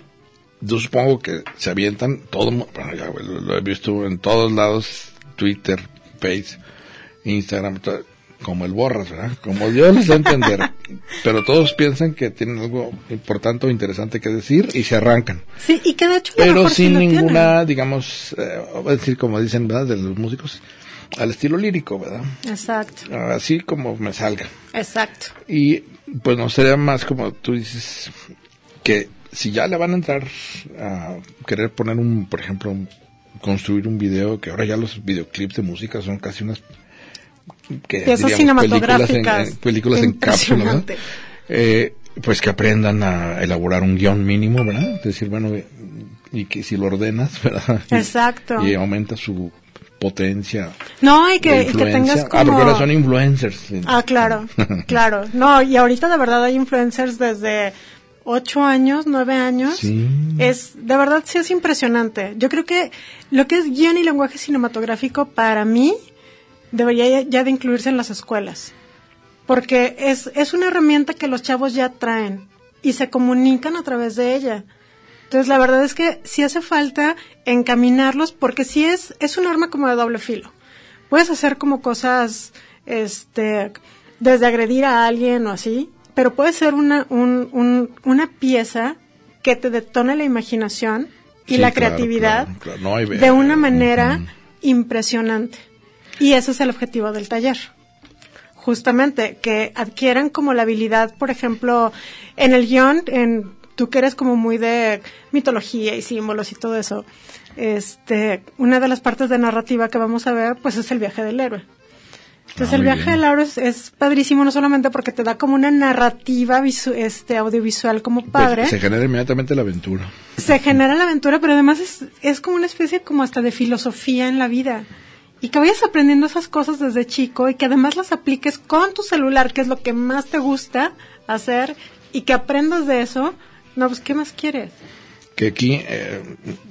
yo supongo que se avientan todo, mu- bueno, ya lo, lo he visto en todos lados, Twitter, Face, Instagram, to- como el borras, ¿verdad? Como Dios les da a entender. Pero todos piensan que tienen algo importante o interesante que decir y se arrancan. Sí, y que de hecho a lo Pero mejor sí sin lo tienen. ninguna, digamos, eh, voy a decir como dicen, ¿verdad? De los músicos, al estilo lírico, ¿verdad? Exacto, Así como me salga. exacto. Y pues no sería más como tú dices, que si ya le van a entrar a querer poner un, por ejemplo, un- construir un video, que ahora ya los videoclips de música son casi unas que Piezas diríamos, cinematográficas. películas en, en- películas en cápsula, ¿verdad? Impresionante. Eh, pues que aprendan a elaborar un guión mínimo, ¿verdad? Es decir, bueno, eh, y que si lo ordenas, ¿verdad? Y- Exacto. Y aumenta su potencia. No, y de que, y que influencia. tengas como... Ah, porque ahora son influencers. sí. Ah, claro, claro. No, y ahorita de verdad hay influencers desde ocho años, nueve años. Sí. Es, de verdad sí es impresionante. Yo creo que lo que es guión y lenguaje cinematográfico para mí debería ya, ya de incluirse en las escuelas. Porque es, es una herramienta que los chavos ya traen y se comunican a través de ella. Entonces, la verdad es que sí hace falta encaminarlos porque sí es, es un arma como de doble filo. Puedes hacer como cosas, este, desde agredir a alguien o así, pero puede ser una, un, un, una pieza que te detone la imaginación y Sí, la claro, creatividad claro, claro. No hay ver- de una manera Ujú. impresionante. Y ese es el objetivo del taller. Justamente, que adquieran como la habilidad, por ejemplo, en el guión, en, tú que eres como muy de mitología y símbolos y todo eso, este, una de las partes de narrativa que vamos a ver, pues es el viaje del héroe. Entonces Ah, el muy viaje bien. del héroe es, es padrísimo, no solamente porque te da como una narrativa visu- este, audiovisual como Pues, padre, se genera inmediatamente la aventura. se genera la aventura, pero además es, es como una especie como hasta de filosofía en la vida. Y que vayas aprendiendo esas cosas desde chico y que además las apliques con tu celular, que es lo que más te gusta hacer, y que aprendas de eso. No, pues, ¿qué más quieres? Que aquí, eh,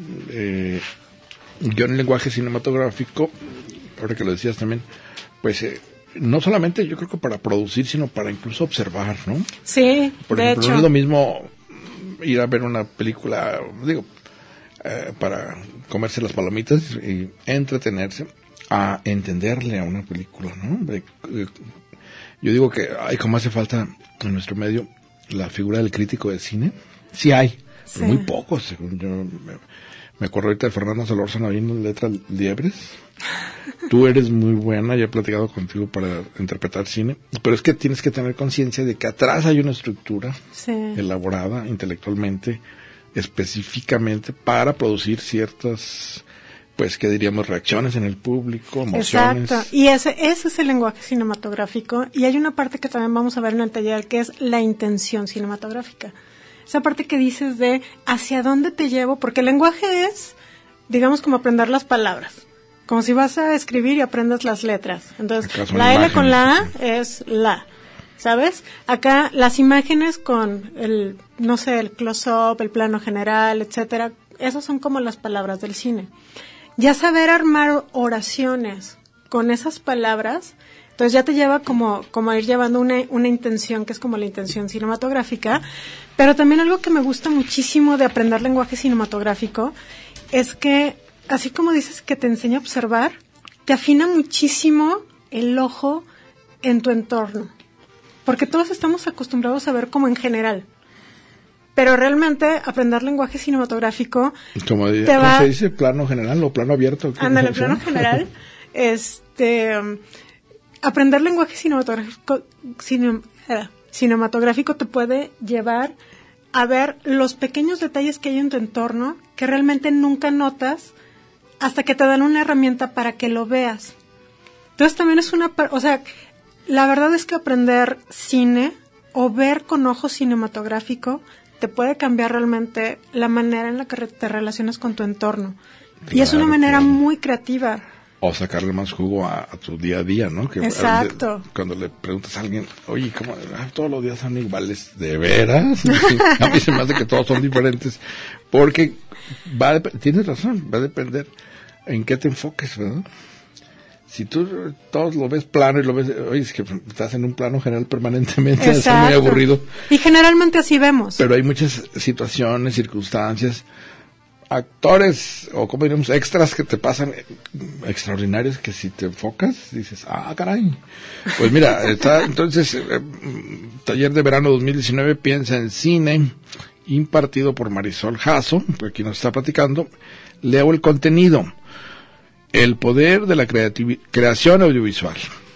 eh, guión en lenguaje cinematográfico, ahora que lo decías también, pues eh, no solamente yo creo que para producir, sino para incluso observar, ¿no? Sí, Por de ejemplo, hecho. no es lo mismo ir a ver una película, digo, eh, para comerse las palomitas y entretenerse, a entenderle a una película, ¿no? Eh, eh, Yo digo que hay como hace falta en nuestro medio la figura del crítico de cine. Sí hay, pero Sí. muy pocos, según yo. Me, me acuerdo ahorita de Fernando Solórzano ahí en Letras Liebres. Tú eres muy buena, ya he platicado contigo para interpretar cine, pero es que tienes que tener conciencia de que atrás hay una estructura Sí. elaborada intelectualmente específicamente para producir ciertas, pues, ¿qué diríamos? Reacciones en el público, emociones. Exacto, y ese, ese es el lenguaje cinematográfico, y hay una parte que también vamos a ver en el taller, que es la intención cinematográfica. Esa parte que dices de hacia dónde te llevo, porque el lenguaje es, digamos, como aprender las palabras, como si vas a escribir y aprendes las letras. Entonces, la L con la A es la, ¿sabes? Acá las imágenes con el, no sé, el close-up, el plano general, etcétera, esas son como las palabras del cine. Ya saber armar oraciones con esas palabras, entonces ya te lleva como, como a ir llevando una, una intención que es como la intención cinematográfica, pero también algo que me gusta muchísimo de aprender lenguaje cinematográfico es que, así como dices que te enseña a observar, te afina muchísimo el ojo en tu entorno, porque todos estamos acostumbrados a ver como en general. Pero realmente aprender lenguaje cinematográfico como te ¿cómo va, se dice? ¿Plano general o plano abierto? Ándale, plano general. este, um, aprender lenguaje cinematográfico, cine, eh, cinematográfico te puede llevar a ver los pequeños detalles que hay en tu entorno que realmente nunca notas hasta que te dan una herramienta para que lo veas. Entonces también es una, o sea, la verdad es que aprender cine o ver con ojo cinematográfico te puede cambiar realmente la manera en la que te relacionas con tu entorno. Claro, y es una manera que, muy creativa. O sacarle más jugo a, a tu día a día, ¿no? Que, exacto. De, cuando le preguntas a alguien, oye, ¿cómo? Ah, todos los días son iguales, ¿de veras? Sí, a mí se me hace que todos son diferentes. Porque va a, tienes razón, va a depender en qué te enfoques, ¿verdad? Si tú todos lo ves plano y lo ves, oye, es que estás en un plano general permanentemente, es muy aburrido. Y generalmente así vemos. Pero hay muchas situaciones, circunstancias, actores, o como diríamos, extras que te pasan extraordinarios que si te enfocas, dices, ah, caray. Pues mira, está, entonces, eh, Taller de Verano dos mil diecinueve, piensa en cine, impartido por Marisol Jasso, que aquí nos está platicando. Leo el contenido. El poder de la creativi- creación audiovisual.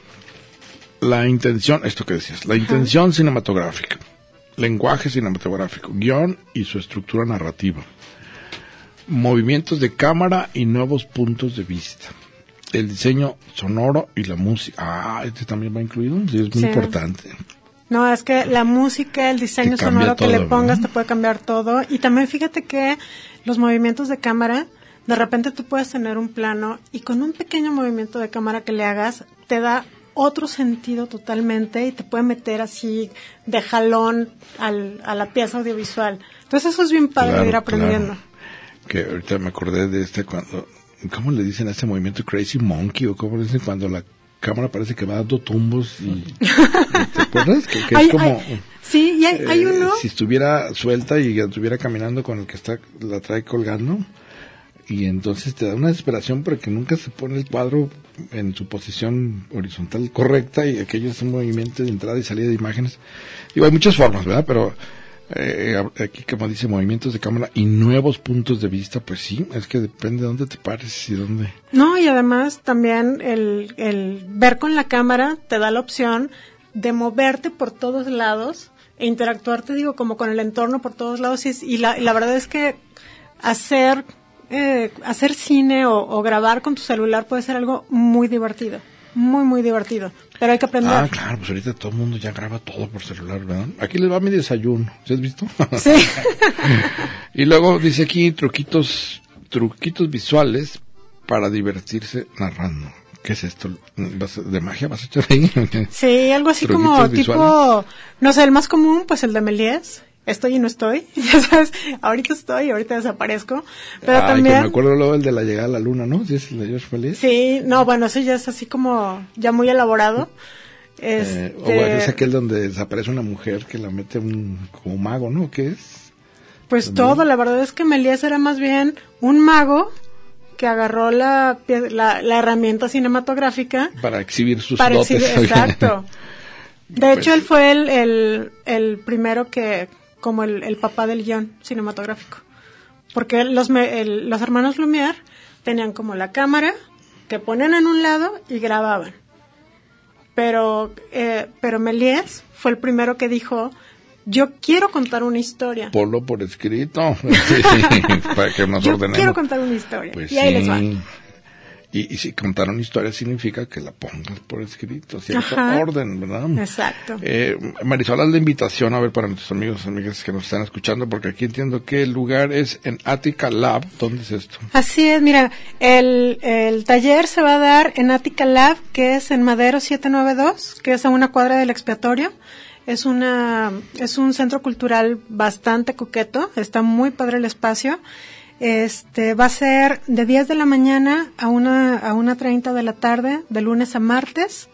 La intención, esto que decías, la intención Ajá. cinematográfica, lenguaje cinematográfico, guión y su estructura narrativa, movimientos de cámara y nuevos puntos de vista, el diseño sonoro y la música. Ah, este también va incluido, sí, es muy sí. importante. No, es que la música, el diseño sonoro que todo, le pongas, ¿no? Te puede cambiar todo. Y también fíjate que los movimientos de cámara, de repente tú puedes tener un plano y con un pequeño movimiento de cámara que le hagas, te da otro sentido totalmente y te puede meter así de jalón al, a la pieza audiovisual. Entonces eso es bien padre claro, de ir aprendiendo. Claro. Que ahorita me acordé de este cuando, ¿cómo le dicen a este movimiento? Crazy Monkey, o cómo le dicen cuando la cámara parece que va dando tumbos y, ¿te acuerdas? Que, que hay, es como... Hay, sí, y hay, eh, hay uno... Si estuviera suelta y estuviera caminando con el que está la trae colgando... Y entonces te da una desesperación porque nunca se pone el cuadro en su posición horizontal correcta y aquello es un movimiento de entrada y salida de imágenes. Digo, hay muchas formas, ¿verdad? Pero eh, aquí, como dice, movimientos de cámara y nuevos puntos de vista, pues sí, es que depende de dónde te pares y dónde... No, y además también el, el ver con la cámara te da la opción de moverte por todos lados e interactuar, te digo, como con el entorno por todos lados. Y, y, la, y la verdad es que hacer... Eh, hacer cine o, o grabar con tu celular puede ser algo muy divertido, muy muy divertido, pero hay que aprender. Ah, claro, pues ahorita todo el mundo ya graba todo por celular, ¿verdad? Aquí les va mi desayuno, ¿sí has visto? Sí. Y luego dice aquí truquitos, truquitos visuales para divertirse narrando. ¿Qué es esto? ¿De magia vas a echar ahí? Sí, algo así como tipo, visuales. No sé, el más común, pues el de Méliès. Estoy y no estoy, ya sabes, ahorita estoy y ahorita desaparezco, pero Ay, también... me acuerdo luego el de la llegada a la luna, ¿no? ¿Sí es el de George Méliès? Sí, no, bueno, eso ya es así como, ya muy elaborado. Este... Eh, o es aquel donde desaparece una mujer que la mete un, como mago, ¿no? ¿Qué es? Pues ¿También? Todo, la verdad es que Méliès era más bien un mago que agarró la, la, la herramienta cinematográfica... Para exhibir sus para dotes. Exhibir, exacto. De pues, hecho, él fue el, el, el primero que... como el, el papá del guión cinematográfico. Porque los, me, el, los hermanos Lumière tenían como la cámara que ponían en un lado y grababan. Pero, eh, pero Méliès fue el primero que dijo, yo quiero contar una historia. Ponlo por escrito, sí, para que nos yo ordenemos. quiero contar una historia. Pues y ahí sí. les va. Y, y si contar una historia significa que la pongas por escrito, cierto Ajá. orden, ¿verdad? Exacto. Eh, Marisol, haz la invitación, a ver, para nuestros amigos y amigas que nos están escuchando, porque aquí entiendo que el lugar es en Attica Lab. ¿Dónde es esto? Así es, mira, el, el taller se va a dar en Attica Lab, que es en Madero setecientos noventa y dos, que es a una cuadra del Expiatorio. Es una, es un centro cultural bastante coqueto, está muy padre el espacio. Este, va a ser de diez de la mañana a una, a una treinta de la tarde, de lunes a martes.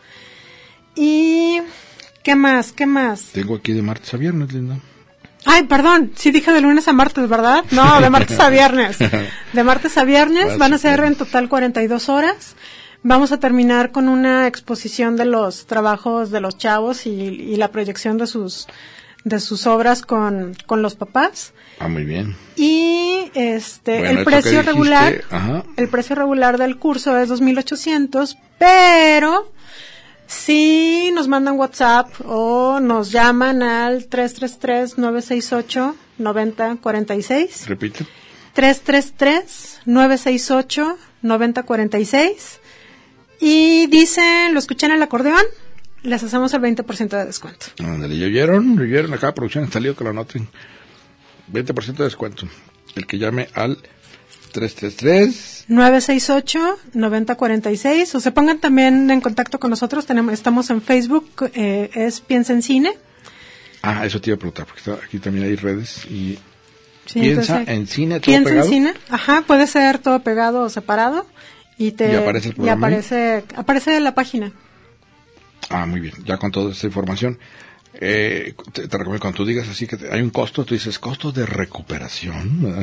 Y, ¿qué más? ¿Qué más? Tengo aquí de martes a viernes, Linda. Ay, perdón, sí dije de lunes a martes, ¿verdad? No, de martes a viernes. De martes a viernes van a ser en total cuarenta y dos horas. Vamos a terminar con una exposición de los trabajos de los chavos y, y la proyección de sus de sus obras con, con los papás. Ah, muy bien. Y este Bueno, el esto precio que dijiste, regular, ajá. el precio regular del curso es dos mil ochocientos, pero si nos mandan WhatsApp o nos llaman al tres tres tres, nueve seis ocho, nueve cero cuatro seis. Repite. tres tres tres, nueve seis ocho, nueve cero cuatro seis. Y dicen, lo escuchan el acordeón, les hacemos el veinte por ciento de descuento. Ándale, ¿ya oyeron? ¿Ya oyeron? Acá producción está lío que lo anoten. veinte por ciento de descuento. El que llame al tres tres tres nueve seis ocho, nueve cero cuatro seis. O se pongan también en contacto con nosotros. Tenemos, estamos en Facebook, eh, es Piensa en Cine. Ah, eso te iba a preguntar, porque está, aquí también hay redes y... Sí, Piensa entonces, en Cine, todo Piensa pegado. en Cine, ajá, puede ser todo pegado o separado. Y, te, ¿Y aparece el programa y aparece, aparece en la página. Ah, muy bien, ya con toda esta información. Eh, te, te recomiendo cuando tú digas así que te, hay un costo, tú dices costo de recuperación. No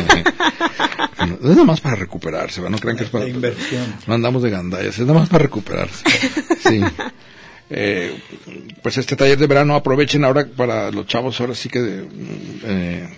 es nada más para recuperarse, ¿verdad? No crean que es para... La inversión. No andamos de gandallas, es nada más para recuperarse. Sí. Eh, pues este taller de verano aprovechen ahora para los chavos, ahora sí que eh,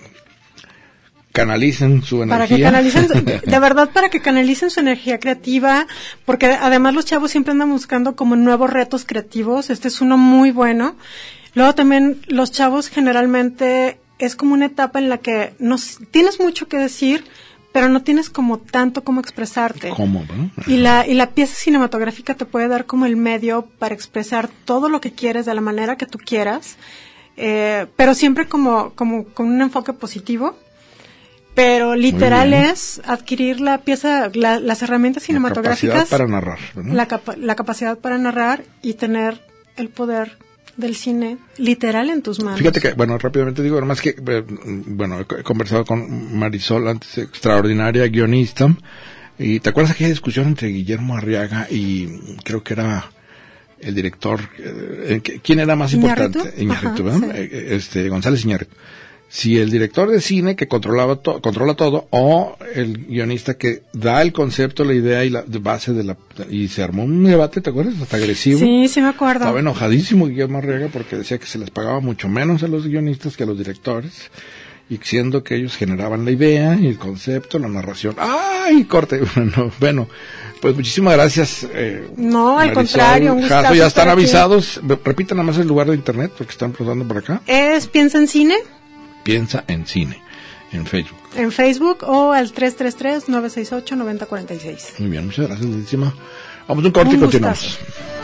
canalicen su energía. Para que canalicen, de verdad, para que canalicen su energía creativa, porque además los chavos siempre andan buscando como nuevos retos creativos. Este es uno muy bueno. Luego también los chavos generalmente es como una etapa en la que no tienes mucho que decir, pero no tienes como tanto como expresarte. ¿Cómo, no? Y la, y la pieza cinematográfica te puede dar como el medio para expresar todo lo que quieres de la manera que tú quieras, eh, pero siempre como, como con un enfoque positivo. Pero literal es adquirir la pieza, la, las herramientas cinematográficas. La capacidad para narrar, ¿no? La, capa, la capacidad para narrar y tener el poder del cine literal en tus manos. Fíjate que, bueno, rápidamente digo, nomás que, eh, bueno, he conversado con Marisol antes, extraordinaria guionista, y ¿te acuerdas aquella discusión entre Guillermo Arriaga y creo que era el director, eh, ¿quién era más Iñárritu. importante? Iñárritu, Ajá, ¿verdad? sí. Eh, Este, González Iñárritu. Si el director de cine que controlaba to- controla todo, o el guionista que da el concepto, la idea y la base de la... Y se armó un debate, ¿te acuerdas? Hasta agresivo. Sí, sí me acuerdo. Estaba enojadísimo Guillermo Arriaga porque decía que se les pagaba mucho menos a los guionistas que a los directores, y siendo que ellos generaban la idea y el concepto, la narración. ¡Ay, corte! Bueno, bueno, pues muchísimas gracias. Eh, No, al Marisol, contrario, un gustazo Jasso, ya están estar aquí. avisados. Repiten nada más el lugar de internet porque están preguntando por acá. Es Piensa en Cine Piensa en Cine, en Facebook. en Facebook o al tres tres tres, nueve seis ocho, nueve cero cuatro seis. Muy bien, muchas gracias, Lindísima. Vamos a un corte y Un continuamos. gustazo.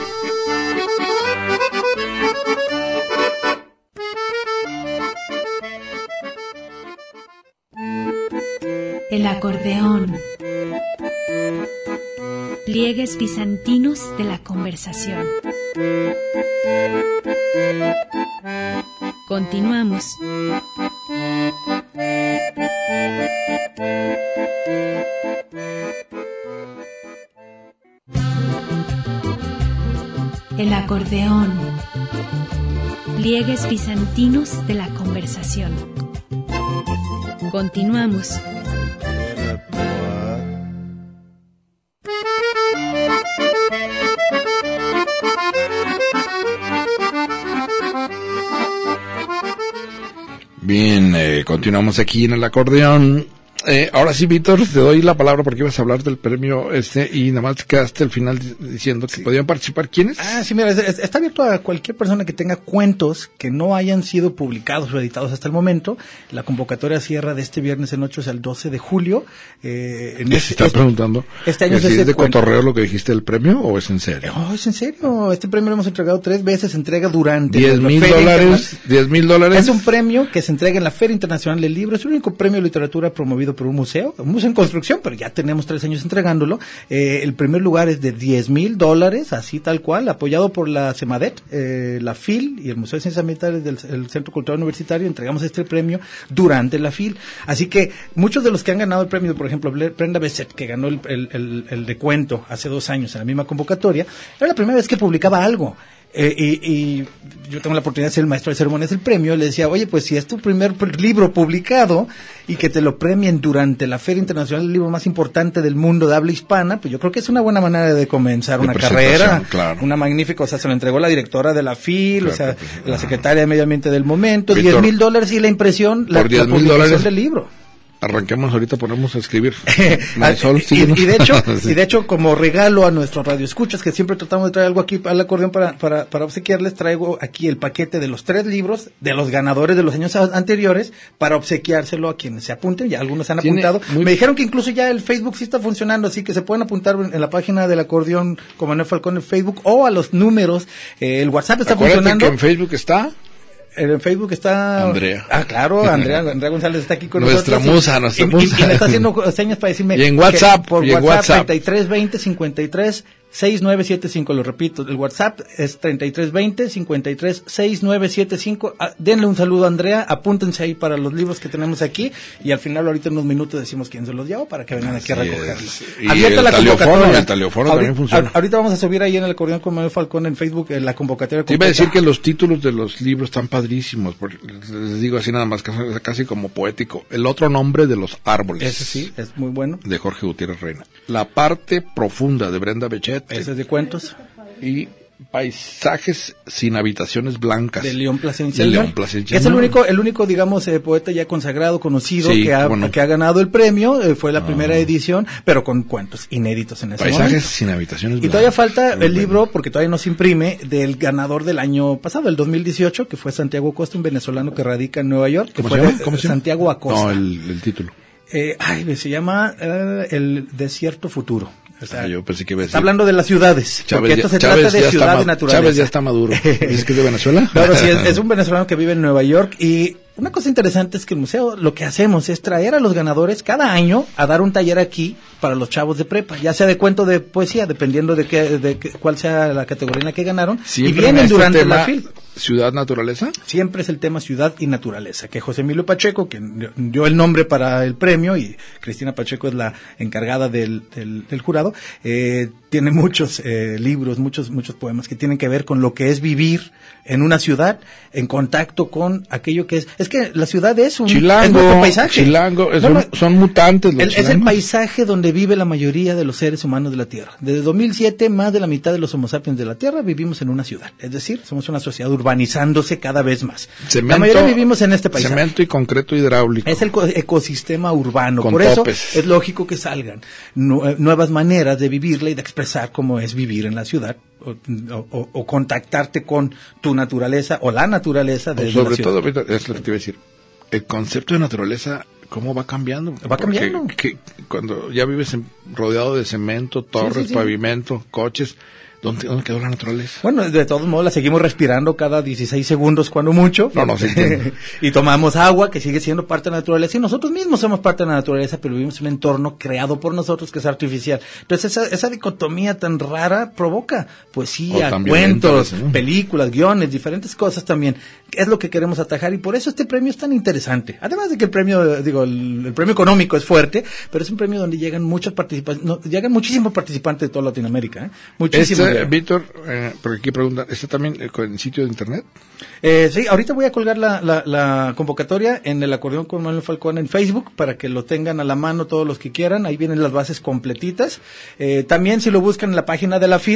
El acordeón. Pliegues bizantinos de la conversación. Continuamos. El acordeón. Pliegues bizantinos de la conversación. Continuamos. Bien, eh, continuamos aquí en el acordeón. Eh, ahora sí, Víctor, te doy la palabra porque ibas a hablar del premio este y nada más te quedaste al final diciendo que sí podían participar. ¿Quiénes? Ah, sí, mira, es, es, está abierto a cualquier persona que tenga cuentos que no hayan sido publicados o editados hasta el momento. La convocatoria cierra de este viernes en ocho al doce de julio. Eh, en ¿Se este, está este, preguntando este año si es es de cuento. cotorreo lo que dijiste del premio o es en serio? No, es en serio. Este premio lo hemos entregado tres veces, se entrega durante diez la mil Feria dólares, diez mil dólares. Es un premio que se entrega en la Feria Internacional del Libro. Es el único premio de literatura promovido por un museo, un museo en construcción, pero ya tenemos tres años entregándolo. Eh, el primer lugar es de diez mil dólares, así tal cual, apoyado por la CEMADET, eh, la FIL y el Museo de Ciencias Ambientales del el Centro Cultural Universitario. Entregamos este premio durante la FIL. Así que muchos de los que han ganado el premio, por ejemplo, Brenda Besset, que ganó el, el, el, el de cuento hace dos años en la misma convocatoria, era la primera vez que publicaba algo. Eh, y, y yo tengo la oportunidad de ser el maestro de ceremonias del premio. Le decía, oye, pues si es tu primer libro publicado y que te lo premien durante la Feria Internacional del Libro más importante del mundo de habla hispana, pues yo creo que es una buena manera de comenzar de una carrera, claro. Una magnífica, o sea, se lo entregó la directora de la FIL, claro, o sea, pues, la secretaria de Medio Ambiente del momento, Víctor, diez mil dólares y la impresión, la, por diez la mil publicación dólares del libro. Arranquemos ahorita, ponemos a escribir. Marisol, y, y de hecho, sí. y de hecho, como regalo a nuestros radioescuchas, que siempre tratamos de traer algo aquí al acordeón para, para, para obsequiarles, traigo aquí el paquete de los tres libros de los ganadores de los años anteriores para obsequiárselo a quienes se apunten. Ya algunos se han apuntado. Muy... Me dijeron que incluso ya el Facebook sí está funcionando, así que se pueden apuntar en la página del acordeón como Manuel Falcón en Facebook o a los números. Eh, el WhatsApp está Acuérdate funcionando. Que en Facebook está en Facebook está Andrea. Ah, claro, Andrea, Andrea González está aquí con nuestra nosotros. Musa, nuestra y, musa. Y, y me está haciendo señas para decirme. Y en WhatsApp, por y en WhatsApp, WhatsApp. treinta y tres veinte cincuenta y tres sesenta y nueve setenta y cinco, lo repito, el WhatsApp es treinta y tres veinte cincuenta y tres sesenta y nueve setenta y cinco. Ah, denle un saludo a Andrea, apúntense ahí para los libros que tenemos aquí y al final ahorita en unos minutos decimos quién se los llevó para que vengan aquí a recogerlos. Abierta la convocatoria. El taliofono ahorita, también funciona. Ahorita vamos a subir ahí en el acordeón con Manuel Falcón en Facebook en la convocatoria. Te iba a decir que los títulos de los libros están padrísimos, porque les digo así nada más, casi, casi como poético. El otro nombre de los árboles. Ese sí, es muy bueno. De Jorge Gutiérrez Reina. La parte profunda de Brenda Bechet. Ese es de cuentos. Y Paisajes sin habitaciones blancas. De León Plasencia. De León Plasencia. Es el único, el único, digamos, eh, poeta ya consagrado, conocido, sí, que, ha, bueno. que ha ganado el premio. Eh, fue la oh. primera edición, pero con cuentos inéditos en ese Paisajes momento. sin habitaciones blancas. Y todavía falta el bueno. libro, porque todavía no se imprime, del ganador del año pasado, el dos mil dieciocho, que fue Santiago Acosta, un venezolano que radica en Nueva York. Que ¿Cómo fue se llama? de, ¿Cómo se llama? Santiago Acosta. No, el, el título. Eh, ay, se llama uh, El Desierto Futuro. O sea, ah, yo pensé que iba a decir. Está hablando de las ciudades, Chávez porque esto ya, se Chávez trata de ciudad ma- y naturaleza. Chávez ya está maduro. ¿Es que es de Venezuela? Claro, sí, es, es un venezolano que vive en Nueva York y una cosa interesante es que el museo lo que hacemos es traer a los ganadores cada año a dar un taller aquí para los chavos de prepa, ya sea de cuento de poesía, dependiendo de qué, de qué, cuál sea la categoría en la que ganaron. Siempre y vienen este durante tema, la fil. ¿Ciudad, naturaleza? Siempre es el tema ciudad y naturaleza, que José Emilio Pacheco, que dio el nombre para el premio, y Cristina Pacheco es la encargada del, del, del jurado, eh, tiene muchos eh, libros, muchos muchos poemas que tienen que ver con lo que es vivir en una ciudad, en contacto con aquello que es... Es que la ciudad es un... Chilango, es nuestro paisaje. Chilango, es no, un, no, son mutantes los el, chilangos. Es el paisaje donde vive la mayoría de los seres humanos de la Tierra. Desde dos mil siete, más de la mitad de los homo sapiens de la Tierra vivimos en una ciudad. Es decir, somos una sociedad urbanizándose cada vez más. Cemento, la mayoría vivimos en este paisaje. Cemento y concreto hidráulico. Es el ecosistema urbano. Con Por topes. eso es lógico que salgan nu- nuevas maneras de vivirla y de expresar cómo es vivir en la ciudad, o, o, o contactarte con tu naturaleza o la naturaleza de, o sobre de la ciudad. todo, es lo que te iba a decir, el concepto de naturaleza, ¿cómo va cambiando? Va cambiando. Porque, que, cuando ya vives en, rodeado de cemento, torres, sí, sí, sí. pavimento, coches, ¿dónde, ¿dónde quedó la naturaleza? Bueno, de todos modos la seguimos respirando cada dieciséis segundos cuando mucho. No, no, sí entiendo. Y tomamos agua, que sigue siendo parte de la naturaleza, y nosotros mismos somos parte de la naturaleza, pero vivimos en un entorno creado por nosotros que es artificial. Entonces esa, esa dicotomía tan rara provoca poesía, cuentos, violenta, ¿no? películas, guiones, diferentes cosas también. Es lo que queremos atajar, y por eso este premio es tan interesante. Además de que el premio, digo, el, el premio económico es fuerte, pero es un premio donde llegan muchos participantes, no, llegan muchísimos participantes de toda Latinoamérica, ¿eh? Muchísimos. Este, Víctor, eh, porque aquí preguntan, ¿está también eh, con el sitio de internet? Eh, sí, ahorita voy a colgar la, la, la convocatoria en el acordeón con Manuel Falcón en Facebook para que lo tengan a la mano todos los que quieran. Ahí vienen las bases completitas. Eh, también si lo buscan en la página de la FIL,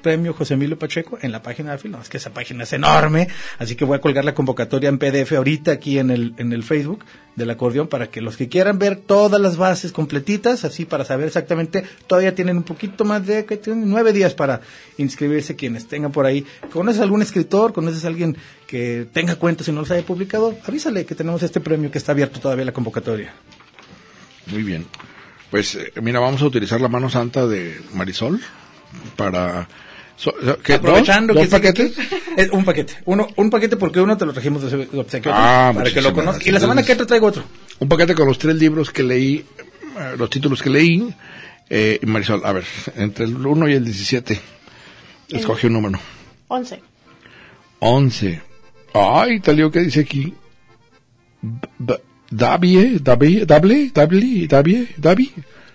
premio José Emilio Pacheco en la página de AFIL. No, es que esa página es enorme, así que voy a colgar la convocatoria en P D F ahorita aquí en el, en el Facebook del acordeón para que los que quieran ver todas las bases completitas, así para saber exactamente, todavía tienen un poquito más de, que tienen nueve días para inscribirse quienes tengan por ahí. ¿Conoces algún escritor? ¿Conoces a alguien que tenga cuentos y no los haya publicado? Avísale que tenemos este premio que está abierto todavía la convocatoria. Muy bien. Pues eh, mira, vamos a utilizar la mano santa de Marisol para... So, ¿qué, Aprovechando ¿Dos, que dos paquetes? Es un paquete. Uno, un paquete porque uno te lo trajimos de obsequio Ah, para que lo muchísimas conozcas. Y la semana que entra traigo otro. Un paquete con los tres libros que leí, eh, los títulos que leí. Eh, Marisol, a ver, entre el uno y el diecisiete, escoge un número. once. once. Ay, tal ¿qué dice aquí? B- Dabie, Dabie, Dable, Dable, Dabie, Dabie.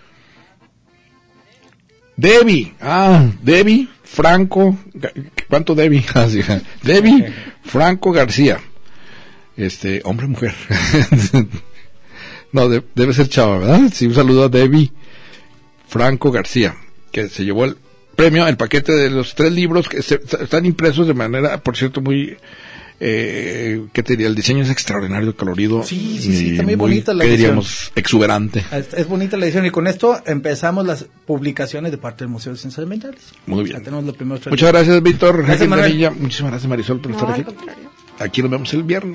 Debbie, ah, Debbie Franco, ¿cuánto Debbie? Ah, sí, Debbie Franco García. Este, hombre, mujer. No, de, debe ser chava, ¿verdad? Sí, un saludo a Debbie Franco García, que se llevó el premio, el paquete de los tres libros que se, están impresos de manera, por cierto, muy, eh, ¿qué te diría? El diseño es extraordinario, colorido. Sí, sí, sí, está muy muy, bonita la ¿qué edición. diríamos? Exuberante. Es, es bonita la edición y con esto empezamos las publicaciones de parte del Museo de Ciencias Ambientales. Muy bien. Ya tenemos los primeros tres. Muchas gracias, Víctor. Gracias, Ángel Manuel. Danilla. Muchísimas gracias, Marisol, por No, estar al aquí. contrario. Aquí nos vemos el viernes.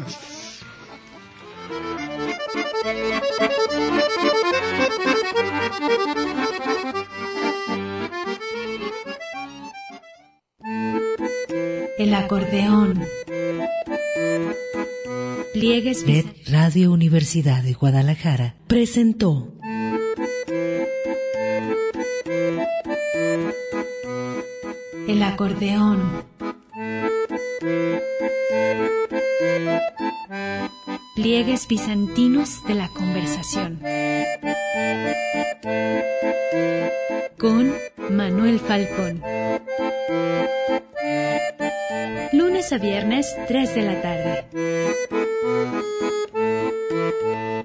El acordeón. Pliegues. Red Radio Universidad de Guadalajara presentó El acordeón. Pliegues bizantinos de la conversación. Con Manuel Falcón. Lunes a viernes, tres de la tarde.